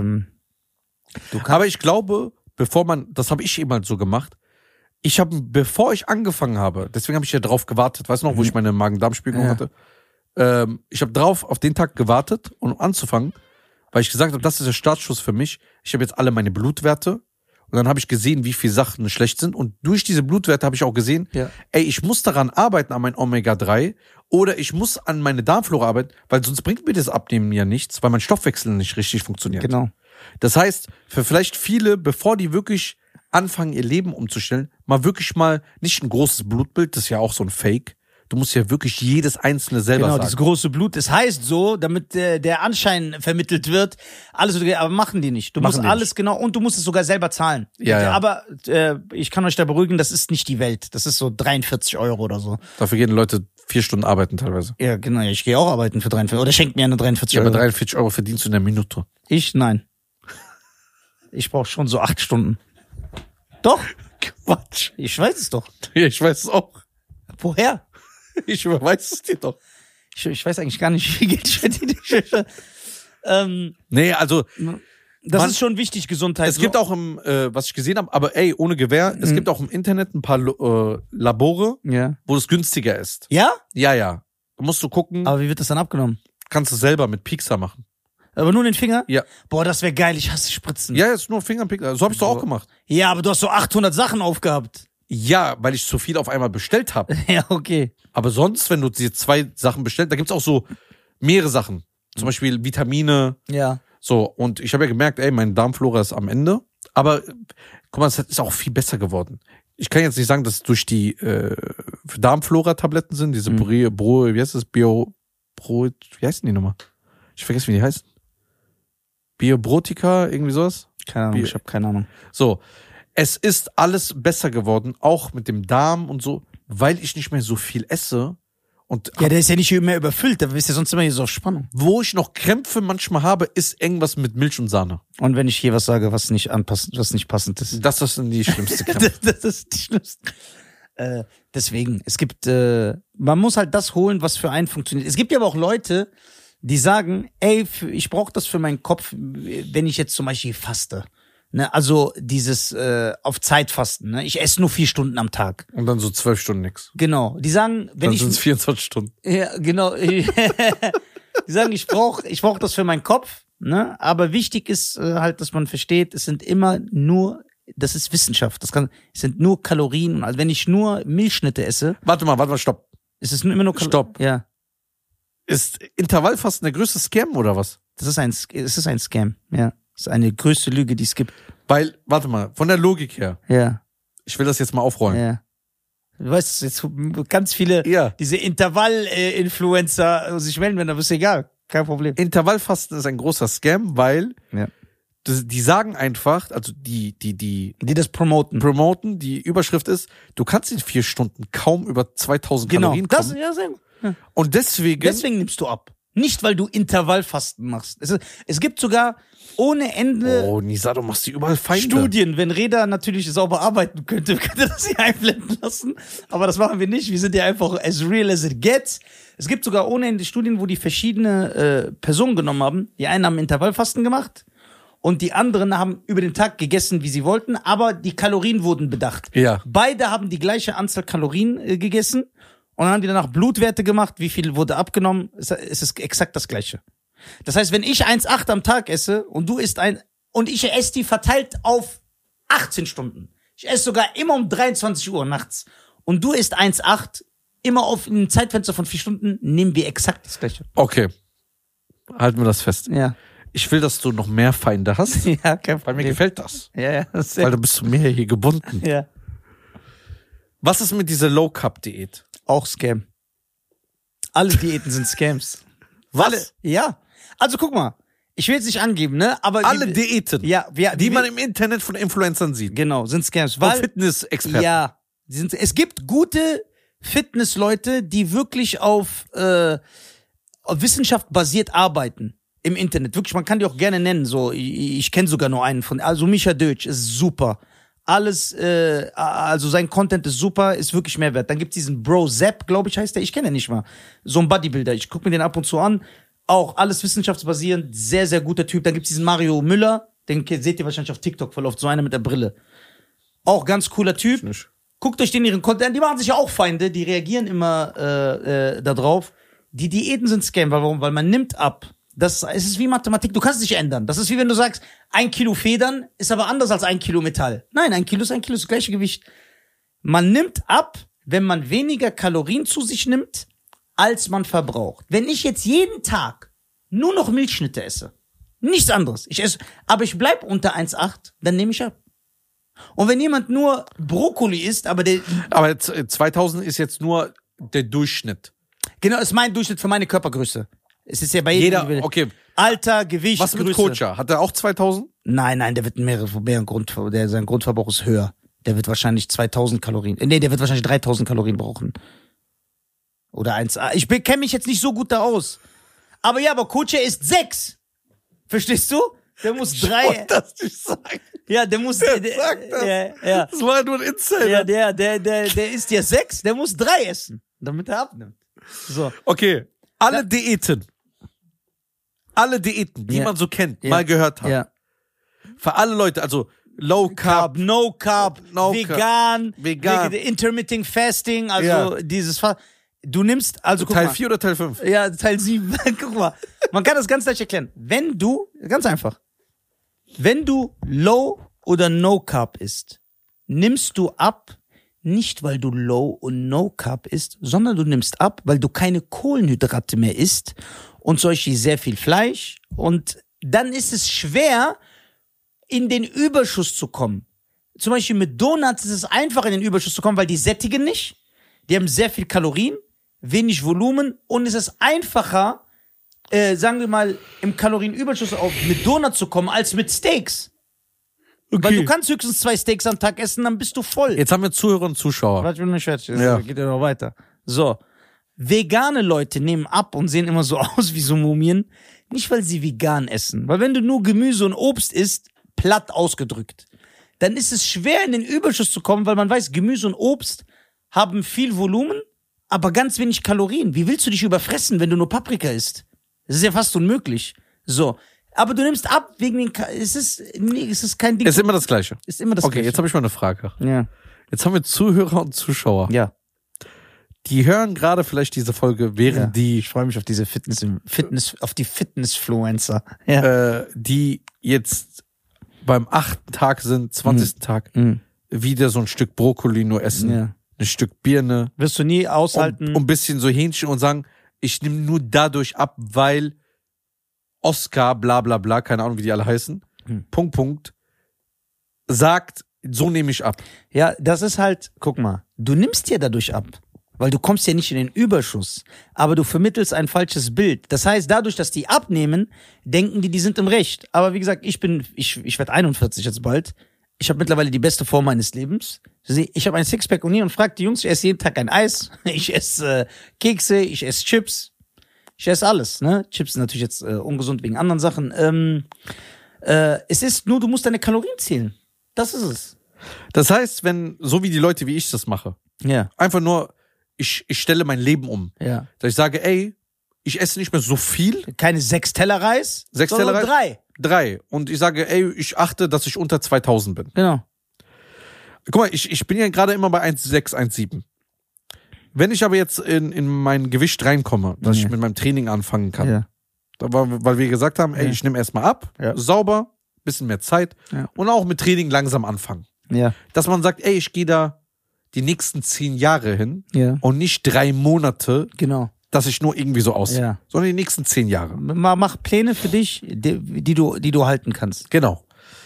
Aber ich glaube, das habe ich eben halt so gemacht, bevor ich angefangen habe, deswegen habe ich ja drauf gewartet, weißt du noch, wo ich meine Magen-Darm-Spiegelung hatte? Ich habe auf den Tag gewartet, um anzufangen, weil ich gesagt habe, das ist der Startschuss für mich. Ich habe jetzt alle meine Blutwerte und dann habe ich gesehen, wie viele Sachen schlecht sind und durch diese Blutwerte habe ich auch gesehen, ey, ich muss daran arbeiten, an mein Omega-3 oder ich muss an meine Darmflora arbeiten, weil sonst bringt mir das Abnehmen ja nichts, weil mein Stoffwechsel nicht richtig funktioniert.
genau.
Das heißt, für vielleicht viele, bevor die wirklich anfangen, ihr Leben umzustellen, nicht ein großes Blutbild, das ist ja auch so ein Fake. Du musst ja wirklich jedes einzelne selber
Genau,
sagen.
dieses große Blut. Es heißt so, damit der Anschein vermittelt wird, alles, aber machen die nicht. Du musst alles genau und du musst es sogar selber zahlen.
Ja.
Aber ich kann euch da beruhigen, das ist nicht die Welt. Das ist so 43 € oder so.
Dafür gehen Leute 4 Stunden arbeiten teilweise.
Ja, genau. Ich gehe auch arbeiten für 43 oder schenkt mir eine 43
Ja,
Euro.
aber 43 € verdienst du in der Minute.
Nein. Ich brauche schon so 8 Stunden. Doch.
Quatsch.
Ich weiß es doch.
Ja, ich weiß es auch.
Woher?
Ich überweise es dir doch.
Ich weiß eigentlich gar nicht, wie viel Geld ich verdiene.
Nee, also
Das ist schon wichtig, Gesundheit.
es gibt auch was ich gesehen habe, aber ey, ohne Gewehr, es gibt auch im Internet ein paar Labore,
Ja.
wo es günstiger ist.
Ja?
Ja. Da musst du gucken,
Aber wie wird das dann abgenommen?
kannst du selber mit Piekser machen.
Aber nur den Finger?
Ja.
Boah, das wäre geil. Ich hasse Spritzen.
Ja, ist nur Fingerpiekser. So habe ich doch auch gemacht.
Ja, aber du hast so 800 Sachen aufgehabt.
Ja, weil ich zu viel auf einmal bestellt habe.
Ja, okay.
Aber sonst, wenn du dir 2 Sachen bestellst, da gibt's auch so mehrere Sachen. Zum Beispiel Vitamine.
Ja.
So, und ich habe ja gemerkt, ey, meine Darmflora ist am Ende. Aber guck mal, es ist auch viel besser geworden. Ich kann jetzt nicht sagen, dass es durch die Darmflora-Tabletten sind, diese wie heißt das? Wie heißen die nochmal? Ich vergesse, wie die heißen. Biobrotika, irgendwie sowas?
Keine Ahnung, ich habe keine Ahnung.
So, es ist alles besser geworden, auch mit dem Darm und so. weil ich nicht mehr so viel esse und
Ja, der ist ja nicht mehr überfüllt, da bist du ja sonst immer hier so auf Spannung.
wo ich noch Krämpfe manchmal habe, ist irgendwas mit Milch und Sahne.
Und wenn ich hier was sage, was nicht passend ist.
Das sind die schlimmste Krämpfe.
Das ist die schlimmste. Deswegen, es gibt, man muss halt das holen, was für einen funktioniert. Es gibt ja aber auch Leute, die sagen, ey, ich brauche das für meinen Kopf, wenn ich jetzt zum Beispiel faste. Ne? Also dieses auf Zeit fasten. Ne? Ich esse nur 4 Stunden am Tag.
Und dann so 12 Stunden nix.
Genau. Die sagen, wenn
Dann
ich
sind es 24 Stunden.
ja, genau. Die sagen, ich brauch das für meinen Kopf, ne? Aber wichtig ist halt, dass man versteht, es sind immer nur, das ist Wissenschaft. Es sind nur Kalorien. Also wenn ich nur Milchschnitte esse,
Warte mal, stopp.
ist es immer nur Kalorien.
Stopp.
Ja.
Ist Intervallfasten der größte Scam oder was?
Es ist ein Scam. Ja. Das ist eine größte Lüge, die es gibt.
Weil, warte mal, von der Logik her,
Ja.
ich will das jetzt mal aufrollen.
Ja. Du weißt, jetzt ganz viele,
Ja.
diese Intervall-Influencer sich melden, wenn, dann ist egal. Kein Problem.
Intervallfasten ist ein großer Scam, weil
Ja.
die sagen einfach, also die
Die das promoten.
promoten, die Überschrift ist, du kannst in 4 Stunden kaum über 2000
Genau.
Kalorien
Das,
kommen.
ja, sehr gut.
Und deswegen
Nimmst du ab. Nicht, weil du Intervallfasten machst. Es gibt sogar ohne Ende
oh, Nisa, du machst die überall Feinde.
Studien. Wenn Reda natürlich sauber arbeiten könnte das hier einblenden lassen. Aber das machen wir nicht. Wir sind ja einfach as real as it gets. Es gibt sogar ohne Ende Studien, wo die verschiedene Personen genommen haben. Die einen haben Intervallfasten gemacht und die anderen haben über den Tag gegessen, wie sie wollten, aber die Kalorien wurden bedacht.
Ja.
Beide haben die gleiche Anzahl Kalorien gegessen und dann haben die danach Blutwerte gemacht, wie viel wurde abgenommen. Es ist exakt das Gleiche. Das heißt, wenn ich 1,8 am Tag esse und du isst und ich esse die verteilt auf 18 Stunden. Ich esse sogar immer um 23 Uhr nachts. Und du isst 1,8 immer auf einem Zeitfenster von 4 Stunden, nehmen wir exakt das Gleiche.
Okay. Halten wir das fest.
Ja.
Ich will, dass du noch mehr Feinde hast,
Ja, kein
weil mir
Problem.
gefällt das.
Ja, das ist
Weil du bist zu mir hier gebunden.
ja.
Was ist mit dieser Low-Carb-Diät?
Auch Scam. Alle Diäten sind Scams.
Was?
Ja. Also guck mal, ich will jetzt nicht angeben, ne? Aber
Alle Diäten,
ja,
die man im Internet von Influencern sieht.
genau, sind Scams.
Von
Weil,
Fitness-Experten.
ja, es gibt gute Fitnessleute, die wirklich auf Wissenschaft basiert arbeiten im Internet. Wirklich, man kann die auch gerne nennen. So, ich kenne sogar nur einen von. Also Micha Deutsch ist super. Alles, also sein Content ist super, ist wirklich Mehrwert. Dann gibt's diesen Bro Zapp, glaube ich, heißt der. Ich kenne den nicht mal. So ein Bodybuilder. Ich gucke mir den ab und zu an. Auch alles wissenschaftsbasierend, sehr, sehr guter Typ. Dann gibt's diesen Mario Müller. Den seht ihr wahrscheinlich auf TikTok verläuft. So einer mit der Brille. Auch ganz cooler Typ.
Nicht.
Guckt euch den ihren Content an. Die machen sich ja auch Feinde. Die reagieren immer da drauf. Die Diäten sind Scam. Warum? Weil man nimmt ab. Es ist wie Mathematik. Du kannst es nicht ändern. Das ist wie wenn du sagst, 1 Kilo Federn ist aber anders als 1 Kilo Metall. Nein, 1 Kilo ist das gleiche Gewicht. Man nimmt ab, wenn man weniger Kalorien zu sich nimmt, als man verbraucht. Wenn ich jetzt jeden Tag nur noch Milchschnitte esse, nichts anderes, aber ich bleib unter 1,8, dann nehme ich ab. Und wenn jemand nur Brokkoli isst, aber
Aber jetzt, 2000 ist jetzt nur der Durchschnitt.
genau, ist mein Durchschnitt für meine Körpergröße. Es ist ja bei jedem.
Jeder, okay.
Alter, Gewicht,
Was mit
Größe.
Kocha? Hat er auch 2000?
Nein, der wird sein Grundverbrauch ist höher. Der wird wahrscheinlich 2000 Kalorien. Nee, der wird wahrscheinlich 3000 Kalorien brauchen. Oder 1. Ich kenne mich jetzt nicht so gut da aus. Aber Kocha isst 6. Verstehst du? Der muss 3.
Ich wollte das nicht sagen.
Ja, der muss.
Wer sagt das?
Ja.
Das war ja nur ein Insider.
Ja, der isst ja 6. Der muss 3 essen, damit er abnimmt. So.
Okay. Alle Diäten, die
Ja.
man so kennt,
Ja.
mal gehört hat.
Ja.
Für alle Leute, also Low Carb,
No Carb,
No
vegan,
Vegan.
Intermittent Fasting, also
Ja.
dieses du nimmst, also guck
Teil
mal.
4 oder Teil 5?
Ja, Teil 7. Guck mal. Man kann das ganz leicht erklären. Ganz einfach. Wenn du Low oder No Carb isst, nimmst du ab, nicht weil du Low und No Carb isst, sondern du nimmst ab, weil du keine Kohlenhydrate mehr isst und solche sehr viel Fleisch und dann ist es schwer, in den Überschuss zu kommen. Zum Beispiel mit Donuts ist es einfach, in den Überschuss zu kommen, weil die sättigen nicht. Die haben sehr viel Kalorien, wenig Volumen und es ist einfacher, sagen wir mal, im Kalorienüberschuss mit Donuts zu kommen, als mit Steaks. Weil du kannst höchstens 2 Steaks am Tag essen, dann bist du voll.
Jetzt haben wir Zuhörer und Zuschauer.
Warte, ich bin nicht fertig.
Ja.
Geht ja noch weiter. So. Vegane Leute nehmen ab und sehen immer so aus wie so Mumien. Nicht, weil sie vegan essen. Weil wenn du nur Gemüse und Obst isst, platt ausgedrückt, dann ist es schwer, in den Überschuss zu kommen, weil man weiß, Gemüse und Obst haben viel Volumen, aber ganz wenig Kalorien. Wie willst du dich überfressen, wenn du nur Paprika isst? Das ist ja fast unmöglich. So. Aber du nimmst ab wegen den... Es ist kein Ding.
Es ist immer das Gleiche.
Ist immer das
Okay,
Gleiche.
jetzt habe ich mal eine Frage.
Ja.
Jetzt haben wir Zuhörer und Zuschauer.
Ja.
Die hören gerade vielleicht diese Folge, während die
Ich freue mich auf diese auf die Fitnessfluencer. Ja.
die jetzt beim 8. Tag sind, 20. Tag, wieder so ein Stück Brokkoli nur essen,
Ja.
ein Stück Birne
Wirst du nie aushalten.
und ein bisschen so Hähnchen und sagen, ich nehme nur dadurch ab, weil Oscar, bla bla bla, keine Ahnung, wie die alle heißen, Punkt, sagt, so nehme ich ab.
Ja, das ist halt, guck mal, du nimmst ja dadurch ab. Weil du kommst ja nicht in den Überschuss, aber du vermittelst ein falsches Bild. Das heißt, dadurch, dass die abnehmen, denken die sind im Recht. Aber wie gesagt, ich werde 41 jetzt bald. Ich habe mittlerweile die beste Form meines Lebens. Ich habe ein Sixpack und und frage die Jungs, ich esse jeden Tag ein Eis, ich esse Kekse, ich esse Chips, ich esse alles. Ne? Chips sind natürlich jetzt ungesund wegen anderen Sachen. Es ist nur, du musst deine Kalorien zählen. Das ist es.
Das heißt, wenn, so wie die Leute, wie ich das mache,
Ja.
einfach nur, ich stelle mein Leben um.
Ja.
Dass ich sage, ey, ich esse nicht mehr so viel.
Keine 6 Teller Reis,
6
sondern
Teller Reis?
3.
3. Und ich sage, ey, ich achte, dass ich unter 2000 bin.
Genau.
Guck mal, ich bin ja gerade immer bei 1,6, 1,7. Wenn ich aber jetzt in mein Gewicht reinkomme, dass ich mit meinem Training anfangen kann,
Ja.
weil wir gesagt haben, ey, ich nehme erstmal ab, sauber, bisschen mehr Zeit und auch mit Training langsam anfangen.
Ja.
Dass man sagt, ey, ich gehe da die nächsten 10 Jahre hin
Ja.
und nicht 3 Monate,
Genau.
dass ich nur irgendwie so aussehe,
Ja.
sondern die nächsten 10 Jahre.
Mach Pläne für dich, die du halten kannst.
Genau.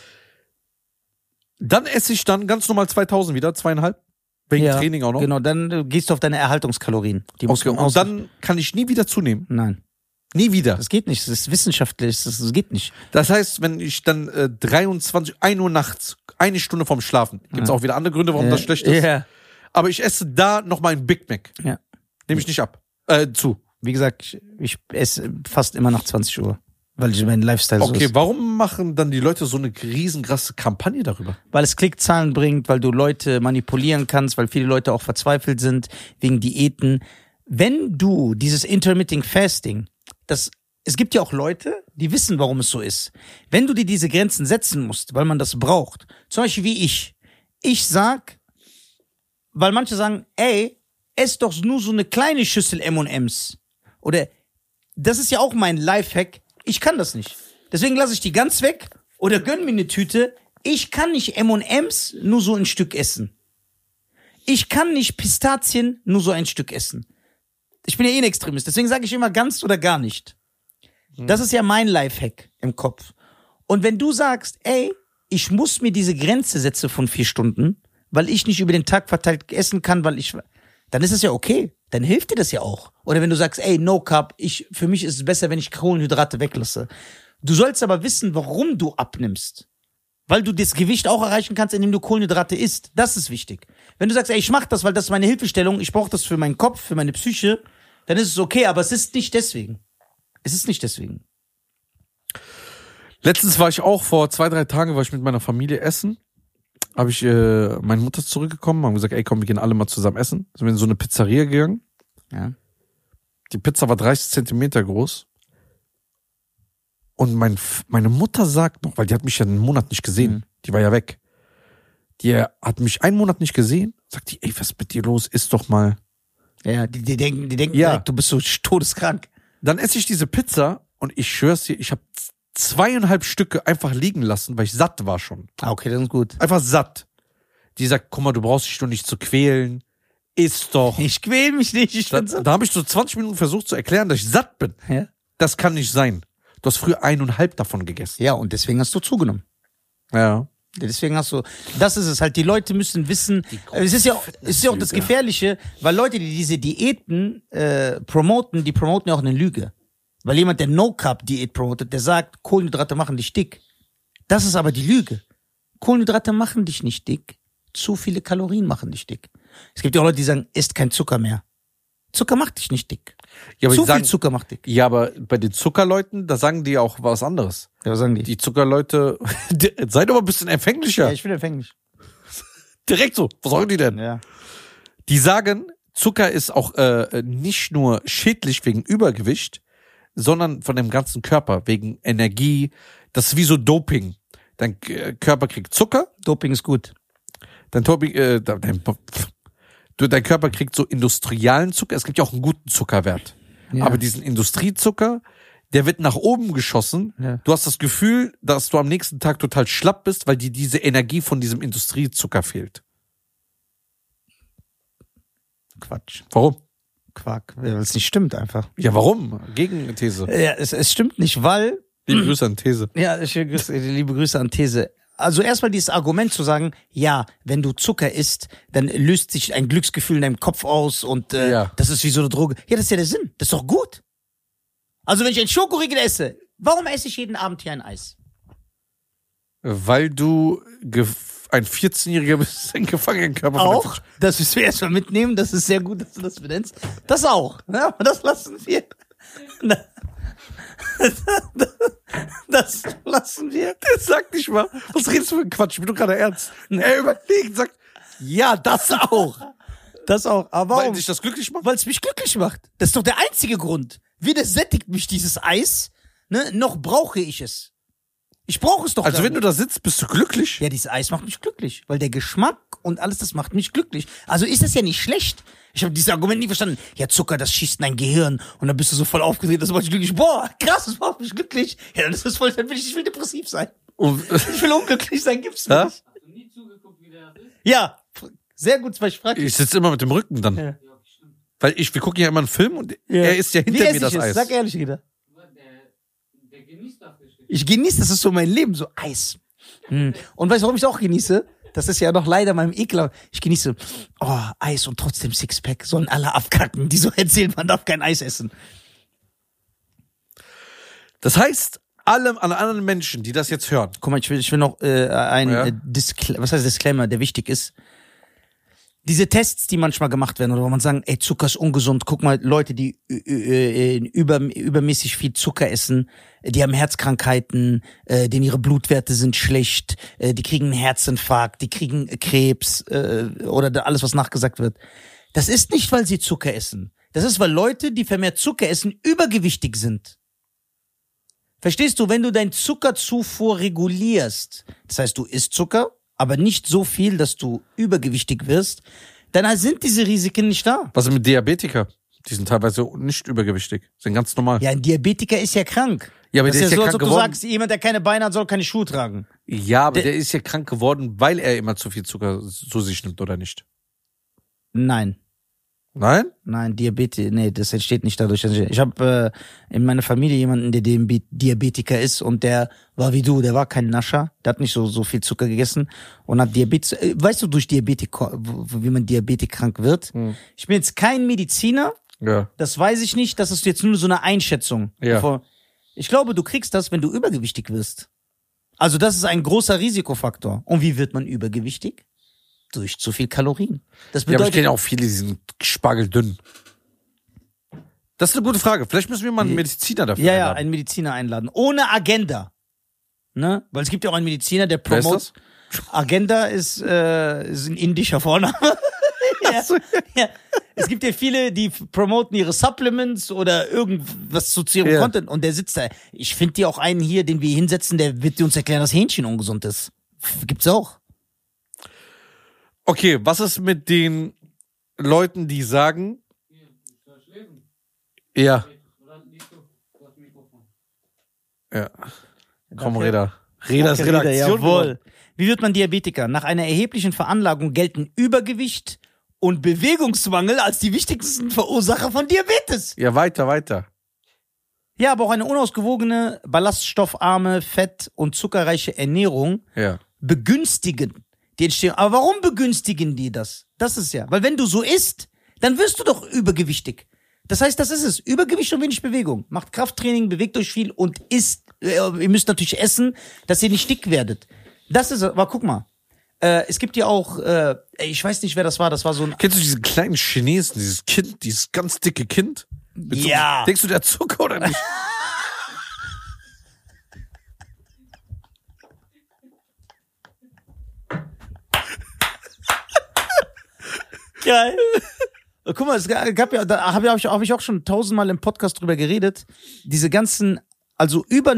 Dann esse ich dann ganz normal 2000 wieder, 2,5. Wegen Training auch noch.
Genau, dann gehst du auf deine Erhaltungskalorien. Die musst
Okay,
du
und dann kann ich nie wieder zunehmen.
Nein,
Nie wieder.
das geht nicht. Das ist wissenschaftlich. Das geht nicht.
Das heißt, wenn ich dann 1 Uhr nachts, 1 Stunde vorm Schlafen, gibt's auch wieder andere Gründe, warum das schlecht ist.
Ja.
Aber ich esse da noch mal ein Big Mac.
Ja.
Nehme ich nicht ab. Zu.
Wie gesagt, ich esse fast immer nach 20 Uhr, weil ich meinen Lifestyle so
Okay,
ist.
warum machen dann die Leute so eine riesengroße Kampagne darüber?
Weil es Klickzahlen bringt, weil du Leute manipulieren kannst, weil viele Leute auch verzweifelt sind wegen Diäten. Wenn du dieses Intermittent Fasting, es gibt ja auch Leute, die wissen, warum es so ist. Wenn du dir diese Grenzen setzen musst, weil man das braucht, zum Beispiel wie ich sag, weil manche sagen, ey, ess doch nur so eine kleine Schüssel M&M's. Oder, das ist ja auch mein Lifehack, ich kann das nicht. Deswegen lasse ich die ganz weg oder gönn mir eine Tüte. Ich kann nicht M&M's nur so ein Stück essen. Ich kann nicht Pistazien nur so ein Stück essen. Ich bin ja ein Extremist, deswegen sage ich immer ganz oder gar nicht. Das ist ja mein Lifehack im Kopf. Und wenn du sagst, ey, ich muss mir diese Grenze setzen von 4 Stunden, weil ich nicht über den Tag verteilt essen kann, dann ist es ja okay. Dann hilft dir das ja auch. Oder wenn du sagst, ey, no carb, für mich ist es besser, wenn ich Kohlenhydrate weglasse. Du sollst aber wissen, warum du abnimmst. Weil du das Gewicht auch erreichen kannst, indem du Kohlenhydrate isst. Das ist wichtig. Wenn du sagst, ey, ich mach das, weil das ist meine Hilfestellung, ich brauche das für meinen Kopf, für meine Psyche, dann ist es okay, aber es ist nicht deswegen. Es ist nicht deswegen.
Letztens war ich auch, vor 2, 3 Tagen war ich mit meiner Familie essen. Habe ich, meine Mutter ist zurückgekommen, haben gesagt, ey komm, wir gehen alle mal zusammen essen. Sind wir in so eine Pizzeria gegangen.
Ja.
Die Pizza war 30 Zentimeter groß. Und meine Mutter sagt noch, weil die hat mich ja einen Monat nicht gesehen. Die war ja weg. Die hat mich einen Monat nicht gesehen. Sagt die, ey, was ist mit dir los? Iss doch mal.
Ja, die denken
Ja.
direkt, du bist so todeskrank.
Dann esse ich diese Pizza und ich schwör's dir, ich habe 2,5 Stücke einfach liegen lassen, weil ich satt war schon.
Ah, okay, das ist gut.
Einfach satt. Die sagt, guck mal, du brauchst dich doch nicht zu quälen. Iss doch.
Ich quäl mich nicht, ich bin so.
Da habe ich so 20 Minuten versucht zu erklären, dass ich satt bin.
Ja?
Das kann nicht sein. Du hast früher 1,5 davon gegessen.
Ja, und deswegen hast du zugenommen.
Ja.
Deswegen hast du, das ist es halt, die Leute müssen wissen, es ist ja auch das Gefährliche, weil Leute, die diese Diäten promoten, die promoten ja auch eine Lüge. Weil jemand, der No-Carb-Diät promotet, der sagt, Kohlenhydrate machen dich dick. Das ist aber die Lüge. Kohlenhydrate machen dich nicht dick. Zu viele Kalorien machen dich dick. Es gibt ja auch Leute, die sagen, isst kein Zucker mehr. Zucker macht dich nicht dick.
Ja, aber
Zu
die sagen,
viel Zucker macht dick.
ja, aber bei den Zuckerleuten, da sagen die auch was anderes.
Ja, was sagen die?
Die Zuckerleute, seid doch mal ein bisschen empfänglicher.
Ja, ich bin empfänglich.
Direkt so, was sagen die denn?
Ja.
Die sagen, Zucker ist auch nicht nur schädlich wegen Übergewicht, sondern von dem ganzen Körper, wegen Energie. Das ist wie so Doping. Dein Körper kriegt Zucker,
Doping ist gut.
dein Körper kriegt so industriellen Zucker. Es gibt ja auch einen guten Zuckerwert.
Ja.
Aber diesen Industriezucker, der wird nach oben geschossen.
Ja.
Du hast das Gefühl, dass du am nächsten Tag total schlapp bist, weil dir diese Energie von diesem Industriezucker fehlt.
Quatsch.
Warum?
Quark. Weil es nicht stimmt einfach.
Ja, warum? Gegenthese.
Ja, es stimmt nicht, weil.
Liebe Grüße an These.
Ja, liebe Grüße an These. Also erstmal dieses Argument zu sagen, ja, wenn du Zucker isst, dann löst sich ein Glücksgefühl in deinem Kopf aus und
Ja.
das ist wie so eine Droge. Ja, das ist ja der Sinn. Das ist doch gut. Also wenn ich ein Schokoriegel esse, warum esse ich jeden Abend hier ein Eis?
Weil du ein 14-Jähriger bist, ein Gefangenenkörper. von
Auch, das müssen wir erstmal mitnehmen, das ist sehr gut, dass du das benennst. Das auch, ja, aber das lassen wir. Das lassen wir.
Der sagt nicht mal, was redest du für ein Quatsch? Ich bin doch gerade ernst. Er überlegt und sagt, ja, das auch.
Das auch. Aber
Weil
warum?
dich das glücklich macht?
Weil es mich glücklich macht. Das ist doch der einzige Grund. Weder sättigt mich dieses Eis, ne, noch brauche ich es. Ich brauche es doch
Also
gar
wenn du
nicht.
da sitzt, bist du glücklich?
Ja, dieses Eis macht mich glücklich, weil der Geschmack und alles, das macht mich glücklich. Also ist das ja nicht schlecht. Ich habe dieses Argument nie verstanden. Ja, Zucker, das schießt in dein Gehirn und dann bist du so voll aufgedreht, das macht dich glücklich. Boah, krass, das macht mich glücklich. Ja, dann ist das voll, dann will ich will depressiv sein.
Und,
Ich will unglücklich sein, gibt's mir
Ja?
nicht. Ja, sehr gut, weil ich frage.
ich sitze immer mit dem Rücken dann.
Ja.
Weil wir gucken ja immer einen Film und er isst ja hinter mir das Eis.
Sag ehrlich, Rita.
Der genießt das richtig.
Ich genieße, das ist so mein Leben, so Eis. Und weißt du, warum ich auch genieße? Das ist ja noch leider meinem Ekel. Ich genieße, Eis und trotzdem Sixpack. Sollen alle abkacken, die so erzählen, man darf kein Eis essen.
Das heißt, an anderen Menschen, die das jetzt hören,
Guck mal, ich will noch
Ja.
was heißt Disclaimer, der wichtig ist. Diese Tests, die manchmal gemacht werden, oder wo man sagen, ey, Zucker ist ungesund, guck mal, Leute, die übermäßig viel Zucker essen, die haben Herzkrankheiten, denen ihre Blutwerte sind schlecht, die kriegen einen Herzinfarkt, die kriegen Krebs oder alles, was nachgesagt wird. Das ist nicht, weil sie Zucker essen. Das ist, weil Leute, die vermehrt Zucker essen, übergewichtig sind. Verstehst du, wenn du deinen Zuckerzufuhr regulierst, das heißt, du isst Zucker, aber nicht so viel, dass du übergewichtig wirst, dann sind diese Risiken nicht da.
was ist mit Diabetiker? Die sind teilweise nicht übergewichtig, sind ganz normal.
Ja, ein Diabetiker ist ja krank.
Ja, aber
Das
der
ist
ist
ja
ja
so, als
krank
ob du
geworden.
sagst, jemand, der keine Beine hat, soll keine Schuhe tragen.
Ja, aber
Der-
der ist ja krank geworden, weil er immer zu viel Zucker zu sich nimmt, oder nicht?
Nein.
Nein?
Nein, Diabetes, nee, das entsteht nicht dadurch. Ich habe in meiner Familie jemanden, der Diabetiker ist und der war wie du, der war kein Nascher, der hat nicht so viel Zucker gegessen und hat Diabetes. Weißt du, durch Diabetik, wie man diabetekkrank wird? Ich bin jetzt kein Mediziner,
Ja.
das weiß ich nicht, das ist jetzt nur so eine Einschätzung.
Ja.
Ich glaube, du kriegst das, wenn du übergewichtig wirst. Also das ist ein großer Risikofaktor. Und wie wird man übergewichtig? Durch zu viel Kalorien. Das
Ja, aber ich
bedeutet,
kenne ja auch viele, die sind spargeldünn. Das ist eine gute Frage. Vielleicht müssen wir mal einen Mediziner dafür
ja,
einladen.
einen Mediziner einladen. Ohne Agenda. Ne? Weil es gibt ja auch einen Mediziner, der
Wer ist
promotet. Agenda ist ein indischer Vorname. ja. Ja. Es gibt ja viele, die promoten ihre Supplements oder irgendwas zu ihrem
Ja.
Content und der sitzt da. Ich finde dir auch einen hier, den wir hier hinsetzen, der wird dir uns erklären, dass Hähnchen ungesund ist. Gibt's auch.
Okay, was ist mit den Leuten, die sagen,
Hier, soll ich lesen?
ja,
Oder nicht so? Du hast ein Mikrofon.
ja, komm,
Danke.
Reda. Redas
Danke, Reda,
Redaktion.
jawohl. Wie wird man Diabetiker? Nach einer erheblichen Veranlagung gelten Übergewicht und Bewegungsmangel als die wichtigsten Verursacher von Diabetes.
Ja, weiter.
Ja, aber auch eine unausgewogene, ballaststoffarme, fett- und zuckerreiche Ernährung
Ja.
begünstigen die Entstehung. Aber warum begünstigen die das? Das ist ja, weil wenn du so isst, dann wirst du doch übergewichtig. Das heißt, das ist es. Übergewicht und wenig Bewegung. Macht Krafttraining, bewegt euch viel und isst. Ihr müsst natürlich essen, dass ihr nicht dick werdet. Das ist, aber guck mal. Es gibt ja auch, ich weiß nicht, wer das war so ein...
Kennst du diesen kleinen Chinesen, dieses Kind, dieses ganz dicke Kind?
Ja.
Denkst du, der hat Zucker oder nicht?
Geil. Guck mal, es gab ja, da hab ich auch schon 1000-mal im Podcast drüber geredet. Diese ganzen, also über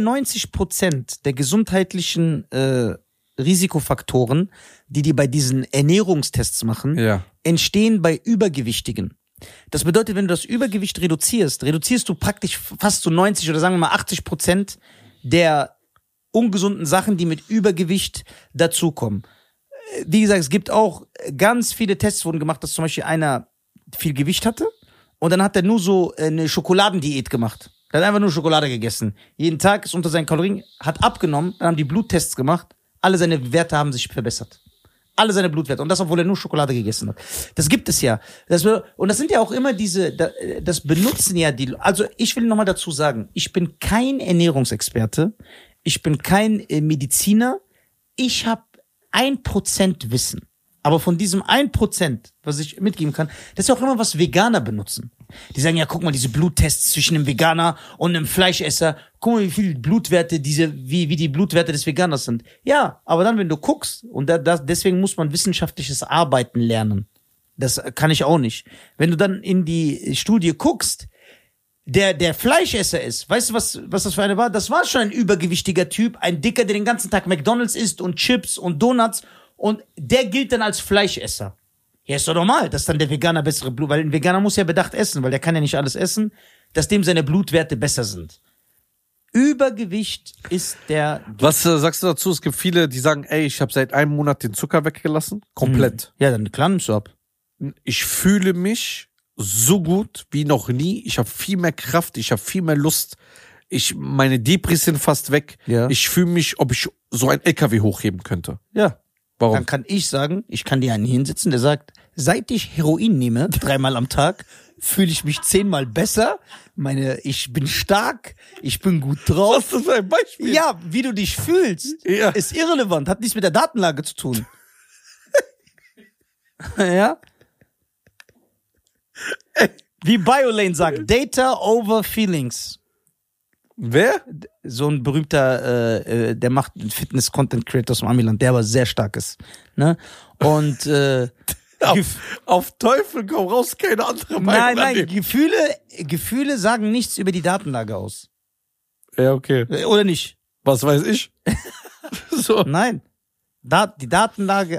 90% der gesundheitlichen Risikofaktoren, die bei diesen Ernährungstests machen,
Ja.
entstehen bei Übergewichtigen. Das bedeutet, wenn du das Übergewicht reduzierst du praktisch fast zu 90 oder sagen wir mal 80% der ungesunden Sachen, die mit Übergewicht dazukommen. Wie gesagt, es gibt auch ganz viele Tests wurden gemacht, dass zum Beispiel einer viel Gewicht hatte und dann hat er nur so eine Schokoladendiät gemacht. Er hat einfach nur Schokolade gegessen. Jeden Tag ist unter seinen Kalorien, hat abgenommen, dann haben die Bluttests gemacht. Alle seine Werte haben sich verbessert. Alle seine Blutwerte. Und das, obwohl er nur Schokolade gegessen hat. Das gibt es ja. Und das sind ja auch immer das benutzen ja die, also ich will nochmal dazu sagen, ich bin kein Ernährungsexperte. Ich bin kein Mediziner. Ich habe 1% Wissen. Aber von diesem 1%, was ich mitgeben kann, das ist auch immer, was Veganer benutzen. Die sagen, ja, guck mal, diese Bluttests zwischen einem Veganer und einem Fleischesser. Guck mal, wie viel Blutwerte wie die Blutwerte des Veganers sind. Ja, aber dann, wenn du guckst, und deswegen muss man wissenschaftliches Arbeiten lernen. Das kann ich auch nicht. Wenn du dann in die Studie guckst, der Fleischesser ist, weißt du, was das für eine war? Das war schon ein übergewichtiger Typ, ein Dicker, der den ganzen Tag McDonald's isst und Chips und Donuts und der gilt dann als Fleischesser. Ja, ist doch normal, dass dann der Veganer bessere Blut, weil ein Veganer muss ja bedacht essen, weil der kann ja nicht alles essen, dass dem seine Blutwerte besser sind. Übergewicht ist der...
Was sagst du dazu? Es gibt viele, die sagen, ey, ich habe seit einem Monat den Zucker weggelassen. Komplett.
Ja, dann klar nimmst du ab.
Ich fühle mich so gut wie noch nie. Ich habe viel mehr Kraft, ich habe viel mehr Lust. Meine Depris sind fast weg.
Ja.
Ich fühle mich, ob ich so ein LKW hochheben könnte.
Ja.
Warum?
Dann kann ich sagen, ich kann dir einen hinsetzen, der sagt, seit ich Heroin nehme, 3-mal am Tag, fühle ich mich 10-mal besser. Ich bin stark, ich bin gut drauf.
Was ist das für ein Beispiel?
Ja, wie du dich fühlst,
Ja.
ist irrelevant, hat nichts mit der Datenlage zu tun. Ja? Wie BioLane sagt, Data over Feelings.
Wer?
So ein berühmter, der macht Fitness-Content-Creator aus dem Amiland, der aber sehr stark ist. Ne? Und
Auf Teufel komm raus, keine andere Meinung.
nein,
annehmen.
Gefühle sagen nichts über die Datenlage aus.
Ja, okay.
Oder nicht?
Was weiß ich? So.
Nein. Die Datenlage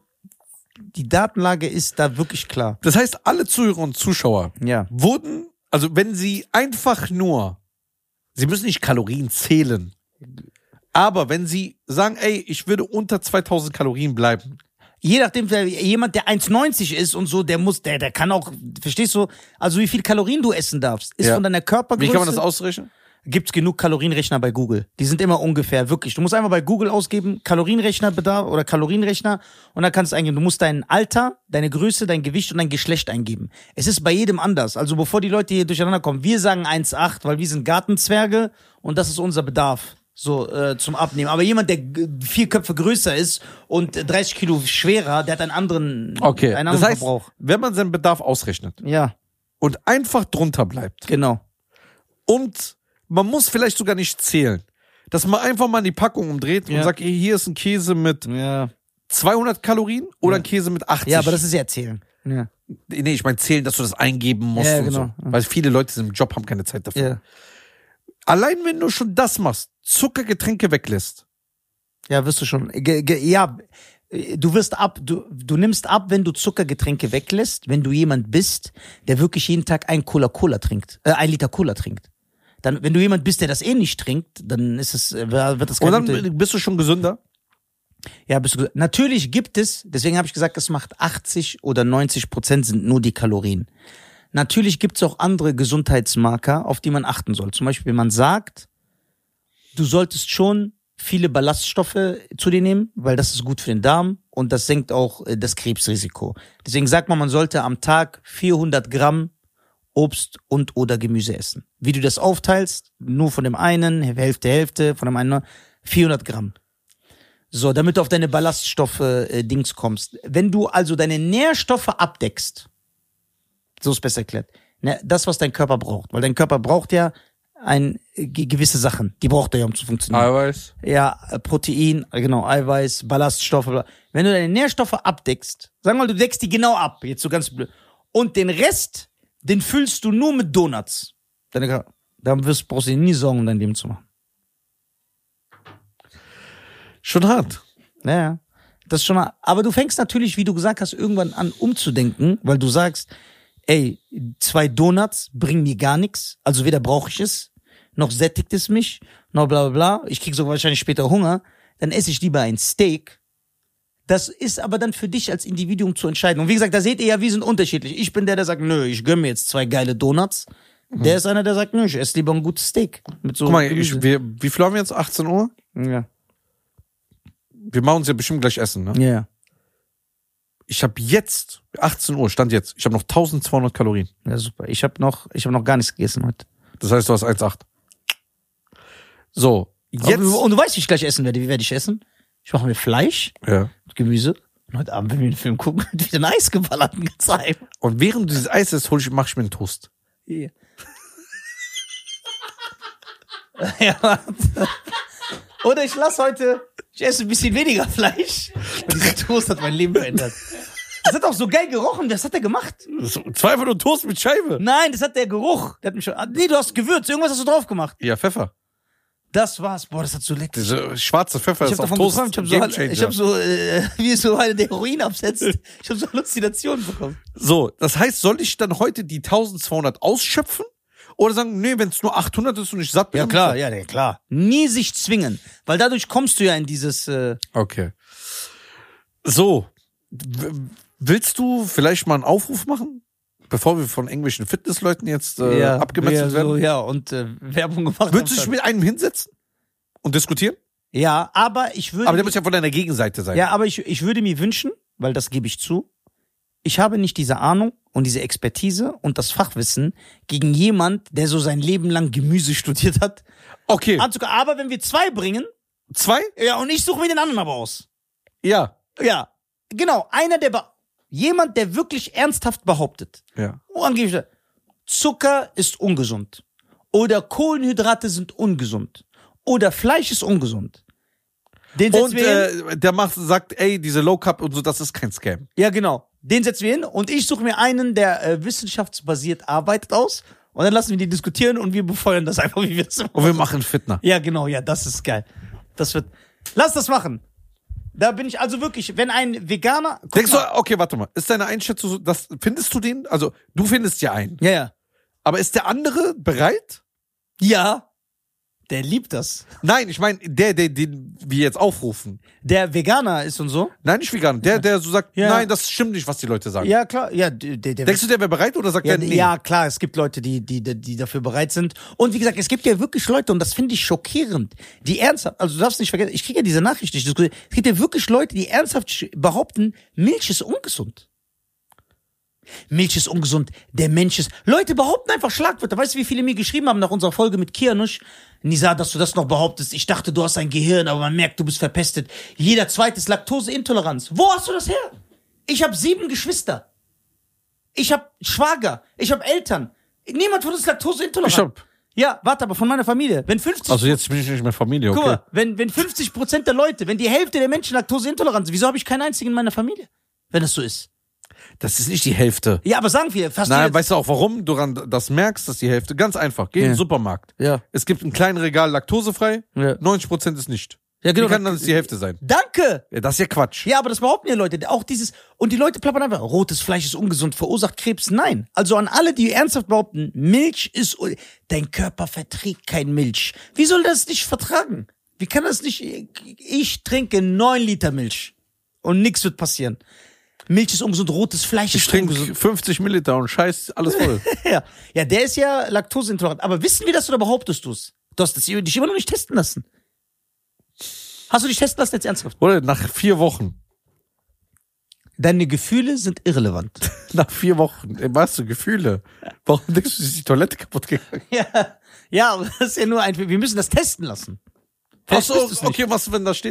ist da wirklich klar.
Das heißt, alle Zuhörer und Zuschauer
Ja.
wurden, also wenn sie einfach nur, sie müssen nicht Kalorien zählen, aber wenn sie sagen, ey, ich würde unter 2000 Kalorien bleiben.
Je nachdem, jemand, der 1,90 ist und so, der kann auch, verstehst du, also wie viel Kalorien du essen darfst, ist
Ja.
von deiner Körpergröße.
Wie kann man das ausrechnen?
Gibt's genug Kalorienrechner bei Google. Die sind immer ungefähr, wirklich. Du musst einfach bei Google ausgeben, Kalorienrechnerbedarf oder Kalorienrechner und dann kannst du eingeben. Du musst dein Alter, deine Größe, dein Gewicht und dein Geschlecht eingeben. Es ist bei jedem anders. Also bevor die Leute hier durcheinander kommen, wir sagen 1,8, weil wir sind Gartenzwerge und das ist unser Bedarf. So, zum Abnehmen. Aber jemand, der 4 Köpfe größer ist und 30 Kilo schwerer, der hat einen anderen
Okay,
einen
das
anderen
heißt,
Verbrauch.
wenn man seinen Bedarf ausrechnet
Ja,
und einfach drunter bleibt
genau.
und man muss vielleicht sogar nicht zählen, dass man einfach mal die Packung umdreht und
Ja.
sagt, ey, hier ist ein Käse mit
Ja.
200 Kalorien oder ein Käse mit 80.
Ja, aber das ist ja erzählen. Ja.
Nee, ich meine zählen, dass du das eingeben musst
Ja,
und
genau.
so. Weil viele Leute sind im Job, haben keine Zeit dafür.
Ja.
Allein wenn du schon das machst, Zuckergetränke weglässt.
Ja, wirst du schon. Ja, du wirst du nimmst ab, wenn du Zuckergetränke weglässt, wenn du jemand bist, der wirklich jeden Tag ein Liter Cola trinkt. Dann, wenn du jemand bist, der das eh nicht trinkt, dann wird das
Und
kein
dann bist du schon gesünder.
Ja, natürlich gibt es, deswegen habe ich gesagt, es macht 80 oder 90% sind nur die Kalorien. Natürlich gibt es auch andere Gesundheitsmarker, auf die man achten soll. Zum Beispiel, man sagt, du solltest schon viele Ballaststoffe zu dir nehmen, weil das ist gut für den Darm und das senkt auch das Krebsrisiko. Deswegen sagt man sollte am Tag 400 Gramm Obst und oder Gemüse essen. Wie du das aufteilst, nur von dem einen, Hälfte, von dem einen 400 Gramm. So, damit du auf deine Ballaststoffe-Dings kommst. Wenn du also deine Nährstoffe abdeckst, so ist besser erklärt, ne, das, was dein Körper braucht, weil dein Körper braucht ja gewisse Sachen, die braucht er ja, um zu funktionieren.
Eiweiß.
Ja, Protein, genau, Eiweiß, Ballaststoffe. Wenn du deine Nährstoffe abdeckst, sag mal, du deckst die genau ab, jetzt so ganz blöd, und den Rest, den füllst du nur mit Donuts. Dann brauchst du dir nie Sorgen, um dein Leben zu machen.
Schon hart.
Ja, das ist schon mal, aber du fängst natürlich, wie du gesagt hast, irgendwann an umzudenken, weil du sagst, ey, 2 Donuts bringen mir gar nichts, also weder brauche ich es, noch sättigt es mich, noch bla bla bla, ich krieg sogar wahrscheinlich später Hunger, dann esse ich lieber ein Steak. Das ist aber dann für dich als Individuum zu entscheiden. Und wie gesagt, da seht ihr ja, wir sind unterschiedlich. Ich bin der sagt, nö, ich gönn mir jetzt 2 geile Donuts. Der ist einer, der sagt, nö, ich esse lieber ein gutes Steak. Mit so
Guck mal,
Gemüse.
wie viel haben wir jetzt? 18 Uhr?
Ja.
Wir machen uns ja bestimmt gleich essen, ne?
Ja.
Ich habe jetzt, 18 Uhr, stand jetzt, ich habe noch 1200 Kalorien.
Ja, super. Ich hab noch gar nichts gegessen heute.
Das heißt, du hast 1,8. So, jetzt.
Und du weißt, wie ich gleich essen werde. Wie werde ich essen? Ich mache mir Fleisch,
Ja.
Gemüse. Und heute Abend, wenn wir den Film gucken, wird wieder ein Eis geballert.
Und während du dieses Eis isst, mach ich mir einen Toast.
Ja. Ja, warte. Oder ich esse ein bisschen weniger Fleisch. Und dieser Toast hat mein Leben verändert. Das hat auch so geil gerochen. Was hat der gemacht?
Das ist einfach nur Toast mit Scheibe.
Nein, das hat der Geruch. Der hat mich schon, nee, du hast Gewürz. Irgendwas hast du drauf gemacht.
Ja, Pfeffer.
Das war's. Boah, das hat so lecker.
Diese schwarze Pfeffer
Ich
ist
hab
auf
davon
Toast.
geträumt. Ich hab so, wie so eine der Heroin absetzt. Ich hab so Halluzinationen bekommen.
So, das heißt, soll ich dann heute die 1200 ausschöpfen? Oder sagen, nee, wenn es nur 800 ist und ich satt bin?
Ja, klar, ja, klar. Nie sich zwingen. Weil dadurch kommst du ja in dieses,
Okay. So. Willst du vielleicht mal einen Aufruf machen? Bevor wir von irgendwelchen Fitnessleuten jetzt abgemetzelt werden?
so, ja, und Werbung gemacht.
Würdest du dich mit einem hinsetzen und diskutieren?
Ja, aber ich würde.
Aber der muss ja von deiner Gegenseite sein.
Ja, aber ich würde mir wünschen, weil das gebe ich zu, ich habe nicht diese Ahnung und diese Expertise und das Fachwissen gegen jemand, der so sein Leben lang Gemüse studiert hat.
Okay.
Aber wenn wir 2 bringen,
2?
ja, und ich suche mir den anderen aber aus.
Ja.
Ja, genau, jemand, der wirklich ernsthaft behauptet,
Ja.
angeblich, Zucker ist ungesund oder Kohlenhydrate sind ungesund oder Fleisch ist ungesund. Den setzen
Und
wir hin.
der sagt, ey, diese Low Carb und so, das ist kein Scam.
Ja, genau. Den setzen wir hin und ich suche mir einen, der wissenschaftsbasiert arbeitet aus und dann lassen wir die diskutieren und wir befeuern das einfach, wie wir es machen.
Und wir machen Fitner.
Ja, genau, ja, das ist geil. Lass das machen. Da bin ich also wirklich, wenn ein Veganer.
Denkst du, okay, warte mal, ist deine Einschätzung so, findest du den? Also, du findest ja einen.
Ja, ja.
Aber ist der andere bereit?
Ja. Der liebt das.
Nein, ich meine, den wir jetzt aufrufen.
Der Veganer ist und so.
Nein, nicht vegan. Der so sagt,
Ja.
nein, das stimmt nicht, was die Leute sagen.
Ja, klar. Ja, der
Denkst du, der wäre bereit oder sagt
ja,
der nee?
ja, klar, es gibt Leute, die dafür bereit sind. Und wie gesagt, es gibt ja wirklich Leute, und das finde ich schockierend, die ernsthaft, also du darfst nicht vergessen, ich kriege ja diese Nachricht nicht diskutiert, es gibt ja wirklich Leute, die ernsthaft behaupten, Milch ist ungesund. Milch ist ungesund, der Mensch ist... Leute behaupten einfach Schlagwörter. Weißt du, wie viele mir geschrieben haben nach unserer Folge mit Kianush? Nisa, dass du das noch behauptest. Ich dachte, du hast ein Gehirn, aber man merkt, du bist verpestet. Jeder zweite ist Laktoseintoleranz. Wo hast du das her? Ich habe 7 Geschwister. Ich habe Schwager. Ich habe Eltern. Niemand von uns ist laktoseintolerant.
Ich hab.
Ja, warte, aber von meiner Familie. Wenn 50...
Also jetzt bin ich nicht mehr Familie, okay.
Guck mal, wenn 50% der Leute, wenn die Hälfte der Menschen laktoseintolerant sind, wieso habe ich keinen einzigen in meiner Familie? Wenn das so ist.
Das ist nicht die Hälfte.
Ja, aber sagen wir, fast
Nein,
jetzt...
weißt du auch, warum du das merkst, dass die Hälfte? Ganz einfach. Geh in den Supermarkt.
Ja.
Es gibt ein kleines Regal laktosefrei,
Ja.
90% ist nicht.
Ja, genau.
Wie kann dann die Hälfte sein?
Danke!
Ja, das ist ja Quatsch.
Ja, aber das behaupten ja Leute. Auch dieses, und die Leute plappern einfach, rotes Fleisch ist ungesund, verursacht Krebs. Nein. Also an alle, die ernsthaft behaupten, Milch ist, dein Körper verträgt kein Milch. Wie soll das nicht vertragen? Wie kann das nicht, ich trinke 9 Liter Milch und nichts wird passieren. Milch ist ungesund, rotes Fleisch
Ich
ist
trinke
ungesund.
50 Milliliter und scheiß alles voll.
Ja, der ist ja laktoseintolerant. Aber wissen wir das oder behauptest du's? Du hast dich immer noch nicht testen lassen. Hast du dich testen lassen jetzt ernsthaft?
Oder nach 4 Wochen.
Deine Gefühle sind irrelevant.
Nach 4 Wochen. Weißt du, Gefühle. Warum denkst du, ist die Toilette kaputt gegangen?
Ja, aber das ist ja nur wir müssen das testen lassen.
Ach
Vielleicht
so,
bist du's nicht.
okay, was, wenn da steht?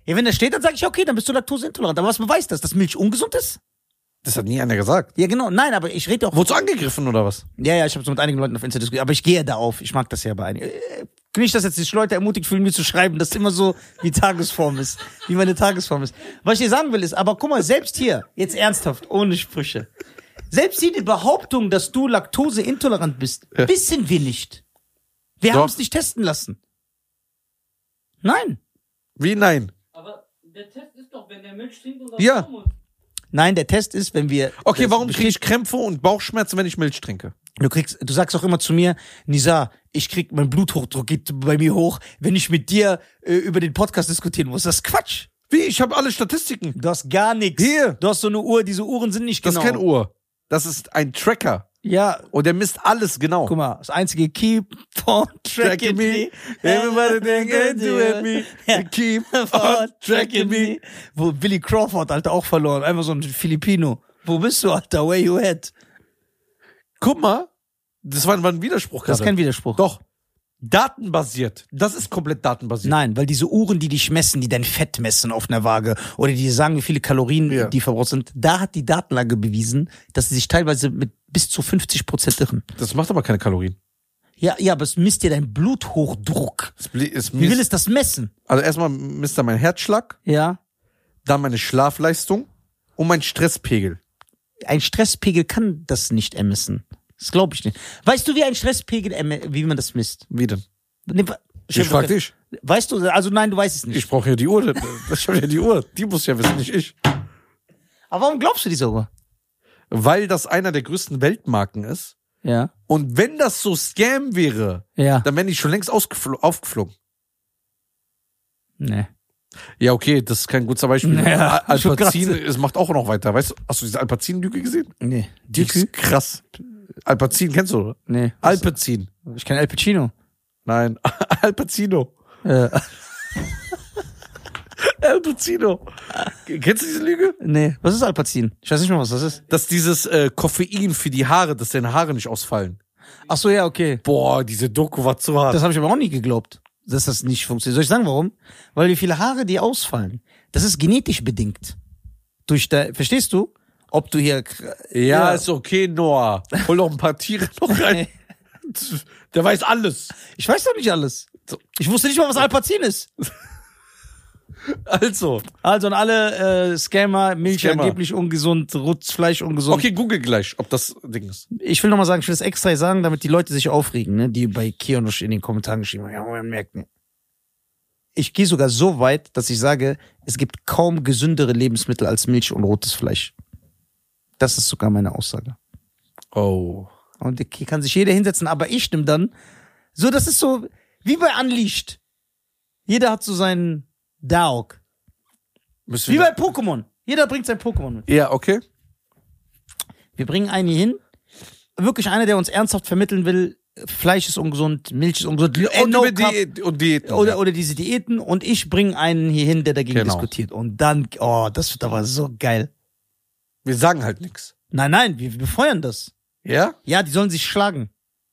Ja, wenn da steht, dann sage ich, okay, dann bist du laktoseintolerant. Aber was beweist das? Dass Milch ungesund ist?
Das hat nie einer gesagt.
Ja, genau. Nein, aber ich rede auch.
Wurdest du angegriffen oder was?
Ja, ich habe so mit einigen Leuten auf Insta diskutiert, aber ich gehe da auf. Ich mag das ja bei einigen. Nicht, dass jetzt die Leute ermutigt fühlen, mir zu schreiben, dass es immer so wie Tagesform ist, wie meine Tagesform ist. Was ich dir sagen will ist, aber guck mal, selbst hier, jetzt ernsthaft, ohne Sprüche, selbst hier die Behauptung, dass du laktoseintolerant bist,
Ja.
wissen wir nicht. Wir
Doch.
haben es nicht testen lassen. Nein.
Wie nein?
Aber der Test ist doch, wenn der Milch trinkt und
Ja.
das muss.
Nein, der Test ist, wenn wir.
Okay,
das
warum kriege ich Krämpfe und Bauchschmerzen, wenn ich Milch trinke?
Du sagst auch immer zu mir, Nisa, mein Bluthochdruck geht bei mir hoch, wenn ich mit dir über den Podcast diskutieren muss. Das ist Quatsch.
Wie? Ich habe alle Statistiken.
Du hast gar nichts.
Hier.
Du hast so eine Uhr, diese Uhren sind nicht
Das
genau.
ist keine Uhr. Das ist ein Tracker.
Ja,
Und der misst alles genau.
guck mal, das einzige Keep on tracking me.
Everybody think and do at me.
Ja.
Keep on tracking me.
Wo Billy Crawford, Alter, auch verloren. Einfach so ein Filipino. Wo bist du, Alter? Where you at?
Guck mal, das war ein Widerspruch
Das ist
gerade.
kein Widerspruch.
Doch. Datenbasiert. Das ist komplett datenbasiert.
Nein, weil diese Uhren, die dich messen, die dein Fett messen auf einer Waage oder die dir sagen, wie viele Kalorien
Ja.
die verbraucht sind, da hat die Datenlage bewiesen, dass sie sich teilweise mit bis zu 50% irren.
Das macht aber keine Kalorien.
Ja, aber es misst dir dein Bluthochdruck.
Es
Wie will es das messen?
Also erstmal misst er meinen Herzschlag,
Ja.
dann meine Schlafleistung und mein Stresspegel.
Ein Stresspegel kann das nicht ermessen. Das glaube ich nicht. Weißt du, wie ein Stresspegel, wie man das misst?
Wie denn?
Nee,
Ich frag dich.
Weißt du, also nein, du weißt es nicht.
Ich brauche ja die Uhr. Ich habe ja die Uhr. Die muss ja wissen, nicht ich.
Aber warum glaubst du dieser Uhr?
Weil das einer der größten Weltmarken ist.
Ja.
Und wenn das so Scam wäre,
Ja.
dann wären die schon längst aufgeflogen.
Nee.
Ja, okay, das ist kein gutes Beispiel.
Ja, schon
Alpazin,
krass.
es macht auch noch weiter. Weißt du, hast du diese Alpazin-Lüge gesehen?
Nee.
Die ist krass. Alpazin kennst du, oder?
Nee.
Alpazin.
Ich kenne Al Pacino.
Nein, Al Pacino.
Äh,
Al Pacino. Kennst du diese Lüge?
nee. Was ist Alpazin? Ich weiß nicht mal, was das ist.
Dass dieses Koffein für die Haare, dass deine Haare nicht ausfallen.
Ach so, ja, okay.
Boah, diese Doku war zu hart.
Das habe ich aber auch nie geglaubt, dass das nicht funktioniert. Soll ich sagen, warum? Weil wie viele Haare die ausfallen, das ist genetisch bedingt. Verstehst du? Ob du hier...
Ja, ist okay, Noah. Hol doch ein paar Tiere noch rein. Der weiß alles.
Ich weiß doch nicht alles. Ich wusste nicht mal, was Alpazin ist.
Also.
Also an alle Scammer, Milch
Scammer.
angeblich ungesund, Fleisch ungesund.
Okay, google gleich, ob das Ding ist.
Ich will nochmal sagen, ich will das extra sagen, damit die Leute sich aufregen, ne, die bei Kionosch in den Kommentaren geschrieben haben. Ja, man merkt, ne. Ich gehe sogar so weit, dass ich sage, es gibt kaum gesündere Lebensmittel als Milch und rotes Fleisch. Das ist sogar meine Aussage.
Oh.
Und hier kann sich jeder hinsetzen, aber ich nehme dann, so, das ist so, wie bei Unleashed. Jeder hat so seinen Daog.
Müssen
Wie
wir
bei Pokémon. Jeder bringt sein Pokémon mit.
ja, okay.
Wir bringen einen hier hin. Wirklich einer, der uns ernsthaft vermitteln will, Fleisch ist ungesund, Milch ist ungesund,
Und
no
über
carb,
Diäten.
oder diese Diäten. Und ich bringe einen hier hin, der dagegen
Genau.
diskutiert. Und dann, oh, das wird aber so geil.
Wir sagen halt nichts.
Nein, wir befeuern das.
Ja?
Ja, die sollen sich schlagen.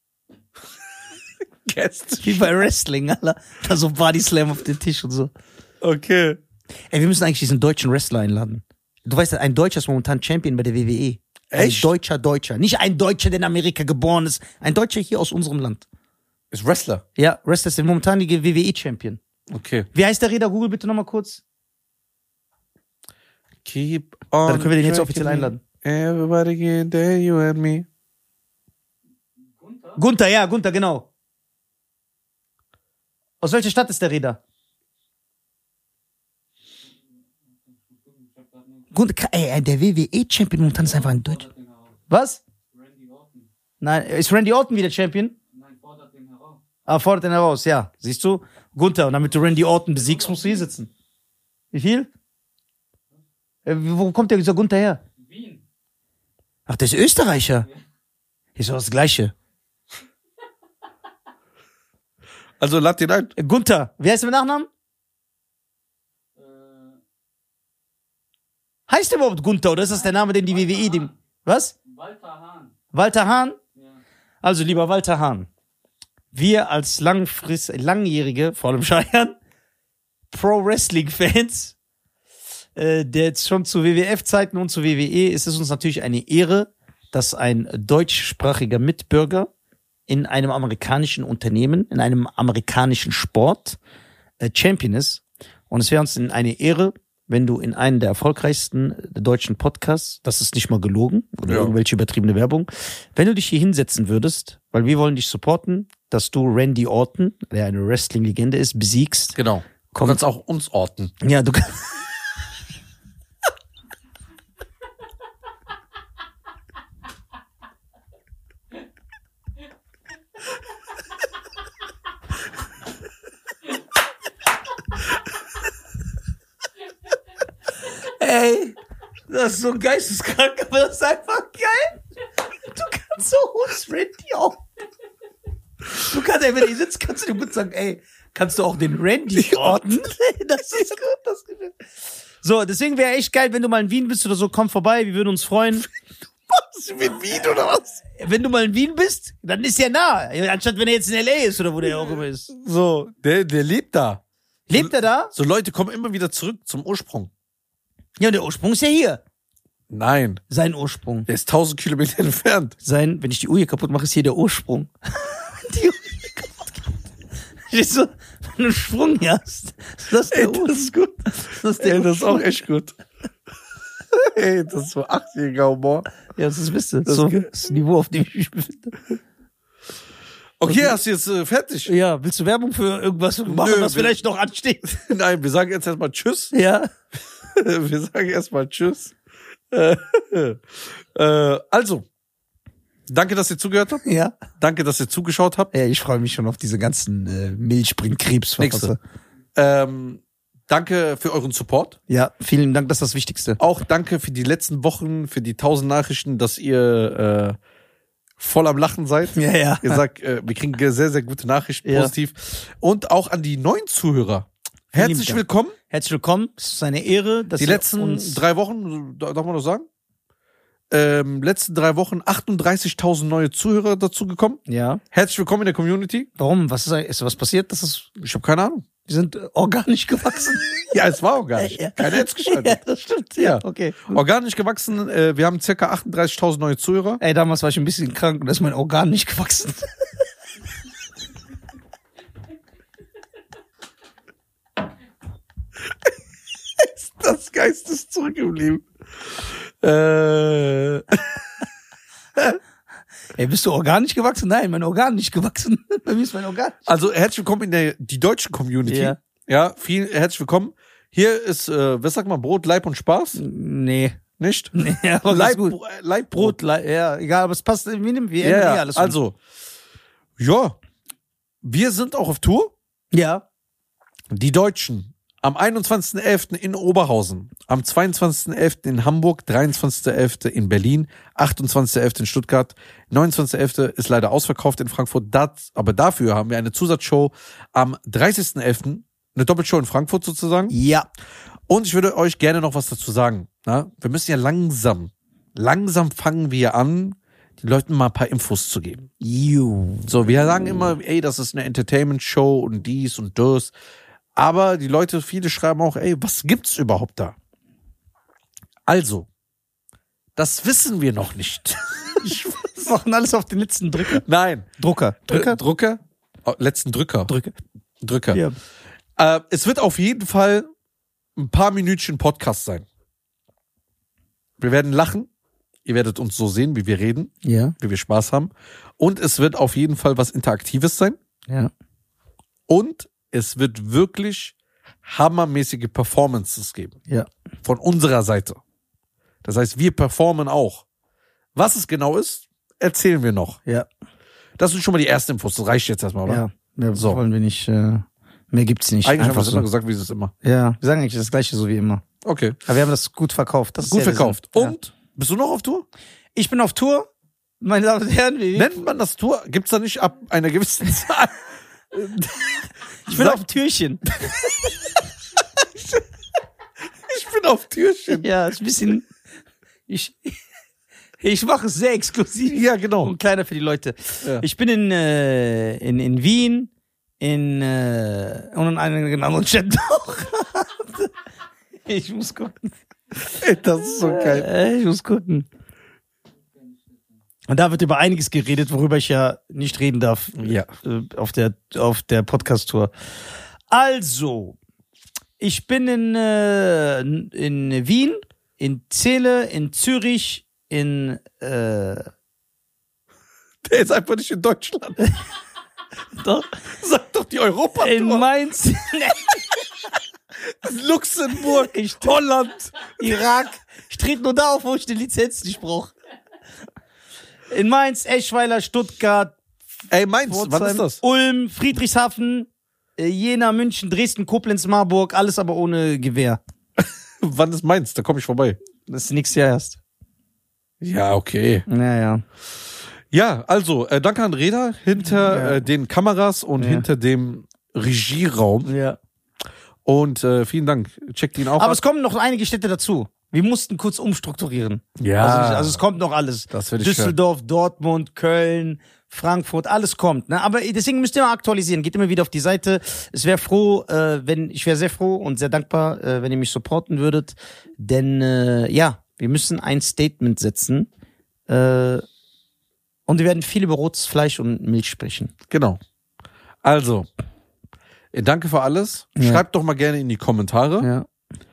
Gäste.
Wie bei Wrestling, Alter. Da so Body Slam auf den Tisch und so.
Okay.
Ey, wir müssen eigentlich diesen deutschen Wrestler einladen. Du weißt, ein Deutscher ist momentan Champion bei der WWE.
Echt?
Ein Deutscher. Nicht ein Deutscher, der in Amerika geboren ist. Ein Deutscher hier aus unserem Land.
Ist Wrestler.
Ja, Wrestler ist der momentanige WWE-Champion.
Okay.
Wie heißt der Räder? Google bitte nochmal kurz.
Keep on.
Dann können wir den jetzt
tracking
offiziell
me.
einladen.
Everybody get there, you and me.
Gunther?
Gunther, genau. Aus welcher Stadt ist der Räder? Gunther, ey, der WWE-Champion momentan ist einfach ein Deutscher.
Fordert den heraus.
Was?
Randy Orton.
Nein, ist Randy Orton wieder Champion?
Nein, fordert den heraus.
Ah, fordert den heraus, ja. Siehst du? Gunther, und damit du Randy Orton besiegst, musst du hier sitzen. Wie viel? Wo kommt der dieser Gunther her?
Wien.
Ach, der ist Österreicher. Ist doch das Gleiche.
Also lad den ein.
Gunther, wie heißt der mit Nachnamen?
Äh,
Heißt der überhaupt Gunther oder ist das der Name, den die WWE dem... Was?
Walter Hahn.
Walter Hahn?
Ja.
Also, lieber Walter Hahn, wir als langjährige, vor allem Scheiern, Pro-Wrestling-Fans, der jetzt schon zu WWF-Zeiten und zu WWE, ist es uns natürlich eine Ehre, dass ein deutschsprachiger Mitbürger in einem amerikanischen Unternehmen, in einem amerikanischen Sport Champion ist. Und es wäre uns eine Ehre, wenn du in einen der erfolgreichsten deutschen Podcasts, das ist nicht mal gelogen oder irgendwelche übertriebene Werbung, wenn du dich hier hinsetzen würdest, weil wir wollen dich supporten, dass du Randy Orton, der eine Wrestling-Legende ist, besiegst.
Genau. Du kannst auch uns orten.
Ja, du kannst. Ey, das ist so geisteskrank, aber das ist einfach geil. Du kannst so uns Randy auch. Du kannst, ey, wenn du hier sitzt, kannst du dem gut sagen, ey, kannst du auch den Randy orten? Das ist gut, das gefällt mir. So, deswegen wäre echt geil, wenn du mal in Wien bist oder so, komm vorbei, wir würden uns freuen.
Was? In Wien oder was?
Wenn du mal in Wien bist, dann ist ja nah. Anstatt wenn er jetzt in L.A. ist oder wo der auch immer ist.
So, der lebt da.
Lebt er da?
So Leute kommen immer wieder zurück zum Ursprung.
Ja, und der Ursprung ist ja hier.
Nein,
Sein Ursprung.
der ist 1000 Kilometer entfernt.
Wenn ich die Uhr hier kaputt mache, ist hier der Ursprung. Die Uhr hier kaputt gemacht. Verstehst du, wenn du einen Sprung hier hast, ist das der Ursprung.
Das ist gut.
Das ist der
Das ist auch
Ursprung.
echt gut. Ey, das ist so 8-jähriger Humor.
Ja, das ist Wissen.
Das
So,
ist
das Niveau, auf dem ich mich befinde.
Okay, hast du jetzt fertig?
Ja, willst du Werbung für irgendwas machen, was vielleicht noch ansteht?
Nein, wir sagen jetzt erstmal Tschüss.
Ja.
Wir sagen erstmal Tschüss. Also, danke, dass ihr zugehört habt.
Ja.
Danke, dass ihr zugeschaut habt.
Ja, ich freue mich schon auf diese ganzen Milchspringkrebs.
Nächste. Danke für euren Support.
Ja, vielen Dank, das ist das Wichtigste.
Auch danke für die letzten Wochen, für die 1000 Nachrichten, dass ihr voll am Lachen seid.
Ja, ja.
Ihr sagt, wir kriegen sehr, sehr gute Nachrichten,
Ja.
positiv. Und auch an die neuen Zuhörer. Herzlich
lieben Dank.
willkommen.
Herzlich willkommen. Es ist eine Ehre, dass
Die
ihr
letzten
uns
3 Wochen, darf man das sagen? Letzten 3 Wochen 38.000 neue Zuhörer dazu gekommen.
Ja.
Herzlich willkommen in der Community.
Warum? Ist was passiert?
Ich habe keine Ahnung.
Wir sind organisch gewachsen.
Ja, es war organisch.
Ja.
Keiner hätte es geschaltet.
Ja, das stimmt. Ja,
Ja.
okay.
Organisch gewachsen. Wir haben circa 38.000 neue Zuhörer.
Ey, damals war ich ein bisschen krank und da ist mein Organ nicht gewachsen.
Das Geist ist zurückgeblieben.
Ey, bist du organisch gewachsen? Nein, mein Organ nicht gewachsen. Bei mir ist mein Organ.
Also herzlich willkommen in die deutsche Community.
Ja.
Ja, herzlich willkommen. Hier ist, was sagt man, Brot, Leib und Spaß?
Nee.
Nicht?
Nee, aber
Leib,
gut.
Leibbrot.
Ja, egal, aber es passt, wir nehmen
Ja,
alles.
also, ja, wir sind auch auf Tour.
Ja.
Die Deutschen. Am 21.11. in Oberhausen, am 22.11. in Hamburg, 23.11. in Berlin, 28.11. in Stuttgart, 29.11. ist leider ausverkauft in Frankfurt, aber dafür haben wir eine Zusatzshow am 30.11., eine Doppelshow in Frankfurt sozusagen.
Ja.
Und ich würde euch gerne noch was dazu sagen. Na? Wir müssen ja langsam fangen wir an, den Leuten mal ein paar Infos zu geben. So, wir sagen immer, ey, das ist eine Entertainment-Show und dies und das. Aber die Leute, viele schreiben auch, ey, was gibt's überhaupt da? Also, das wissen wir noch nicht.
Wir machen alles auf den letzten Drücker.
Nein.
Drucker.
Drucker? Oh, letzten Drücker. Drücker.
Ja.
Es wird auf jeden Fall ein paar Minütchen Podcast sein. Wir werden lachen. Ihr werdet uns so sehen, wie wir reden,
Ja.
wie wir Spaß haben. Und es wird auf jeden Fall was Interaktives sein.
Ja.
Und es wird wirklich hammermäßige Performances geben.
Ja.
Von unserer Seite. Das heißt, wir performen auch. Was es genau ist, erzählen wir noch.
Ja.
Das sind schon mal die ersten Infos. Das reicht jetzt erstmal, oder?
Ja. Mehr
So.
wollen wir nicht, mehr gibt's nicht.
Eigentlich haben wir es
so.
immer gesagt, wie es ist immer.
Ja. Wir sagen eigentlich das Gleiche so wie immer.
Okay.
Aber wir haben das gut verkauft. Das ist
Gut
ja der
verkauft.
Sinn.
Und? Bist du noch auf Tour?
Ja. Ich bin auf Tour. Meine Damen und Herren,
Nennt man das Tour? Gibt's da nicht ab einer gewissen Zahl?
ich bin auf dem Türchen.
Ich bin auf Türchen.
Ja, ist ein bisschen, ich mache es sehr exklusiv.
Ja, genau.
Und kleiner für die Leute.
Ja.
Ich bin in Wien, und in einem anderen Chat auch. Ich muss gucken.
Das ist so geil.
Ich muss gucken. Und da wird über einiges geredet, worüber ich ja nicht reden darf.
Ja.
Auf der Podcast-Tour. Also, ich bin in Wien, in Celle, in Zürich, in
Der ist einfach nicht in Deutschland.
doch,
Sag doch die Europa.
in Mainz,
Luxemburg, Holland.
Irak. Ich trete nur da auf, wo ich die Lizenz nicht brauche. In Mainz, Eschweiler, Stuttgart,
Ey, Mainz, wann
Pforzheim,
ist das?
Ulm, Friedrichshafen, Jena, München, Dresden, Koblenz, Marburg, alles aber ohne Gewehr.
Wann ist Mainz? Da komme ich vorbei.
Das ist nächstes Jahr erst.
Ja, okay.
Ja.
Ja, also, danke an Reda hinter den Kameras und hinter dem Regieraum.
Ja.
Und vielen Dank. Checkt ihn auch
Aber
ab.
es kommen noch einige Städte dazu. Wir mussten kurz umstrukturieren.
Ja.
Also es kommt noch alles.
Das will ich
Düsseldorf, Dortmund, Köln, Frankfurt, alles kommt. Ne? Aber deswegen müsst ihr mal aktualisieren. Geht immer wieder auf die Seite. Ich wäre sehr froh und sehr dankbar, wenn ihr mich supporten würdet. Denn wir müssen ein Statement setzen. Und wir werden viel über rotes Fleisch und Milch sprechen.
Genau. Also, danke für alles.
Ja.
Schreibt doch mal gerne in die Kommentare.
Ja.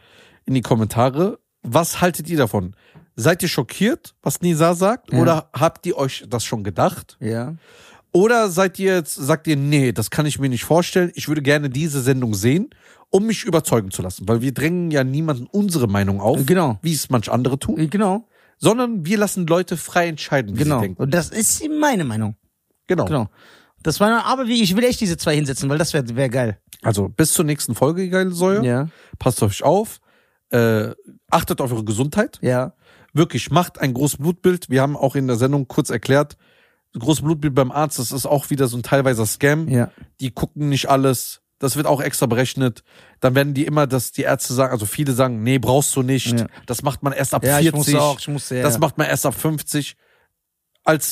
Was haltet ihr davon? Seid ihr schockiert, was Nisa sagt?
Ja.
Oder habt ihr euch das schon gedacht?
Ja.
Oder sagt ihr, nee, das kann ich mir nicht vorstellen. Ich würde gerne diese Sendung sehen, um mich überzeugen zu lassen. Weil wir drängen ja niemanden unsere Meinung auf,
Genau.
wie es manch andere tun.
Genau.
Sondern wir lassen Leute frei entscheiden, wie sie
Genau.
denken.
Und das ist meine Meinung.
Genau.
Das war, aber ich will echt diese zwei hinsetzen, weil das wäre geil.
Also bis zur nächsten Folge, geile Säue.
Ja.
Passt auf euch auf. Achtet auf eure Gesundheit.
Ja.
Wirklich, macht ein großes Blutbild. Wir haben auch in der Sendung kurz erklärt, großes Blutbild beim Arzt, das ist auch wieder so ein teilweiser Scam.
Ja.
Die gucken nicht alles. Das wird auch extra berechnet. Dann werden die Ärzte sagen, also viele sagen, nee, brauchst du nicht.
Ja.
Das macht man erst ab
Ja,
40.
ich musste,
Das macht man erst ab 50. Als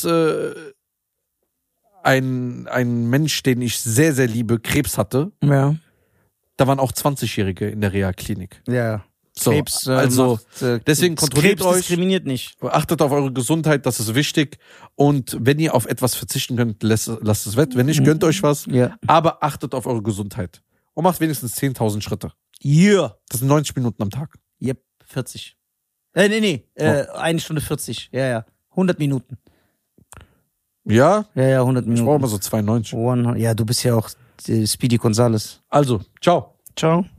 ein Mensch, den ich sehr, sehr liebe, Krebs hatte,
Ja.
da waren auch 20-Jährige in der Reha-Klinik.
Ja.
So,
Krebs,
also deswegen kontrolliert
Krebs
euch,
diskriminiert nicht.
achtet auf eure Gesundheit, das ist wichtig. Und wenn ihr auf etwas verzichten könnt, lasst es weg. Wenn nicht, gönnt euch was.
Ja.
Aber achtet auf eure Gesundheit. Und macht wenigstens 10.000 Schritte.
Yeah.
Das sind 90 Minuten am Tag.
Yep, 40. Nee. 1 Stunde 40. Ja. 100 Minuten.
Ja,
Ja, 100
ich brauche
Minuten.
immer so 92.
Ja, du bist ja auch Speedy Gonzales.
Also, ciao.
Ciao.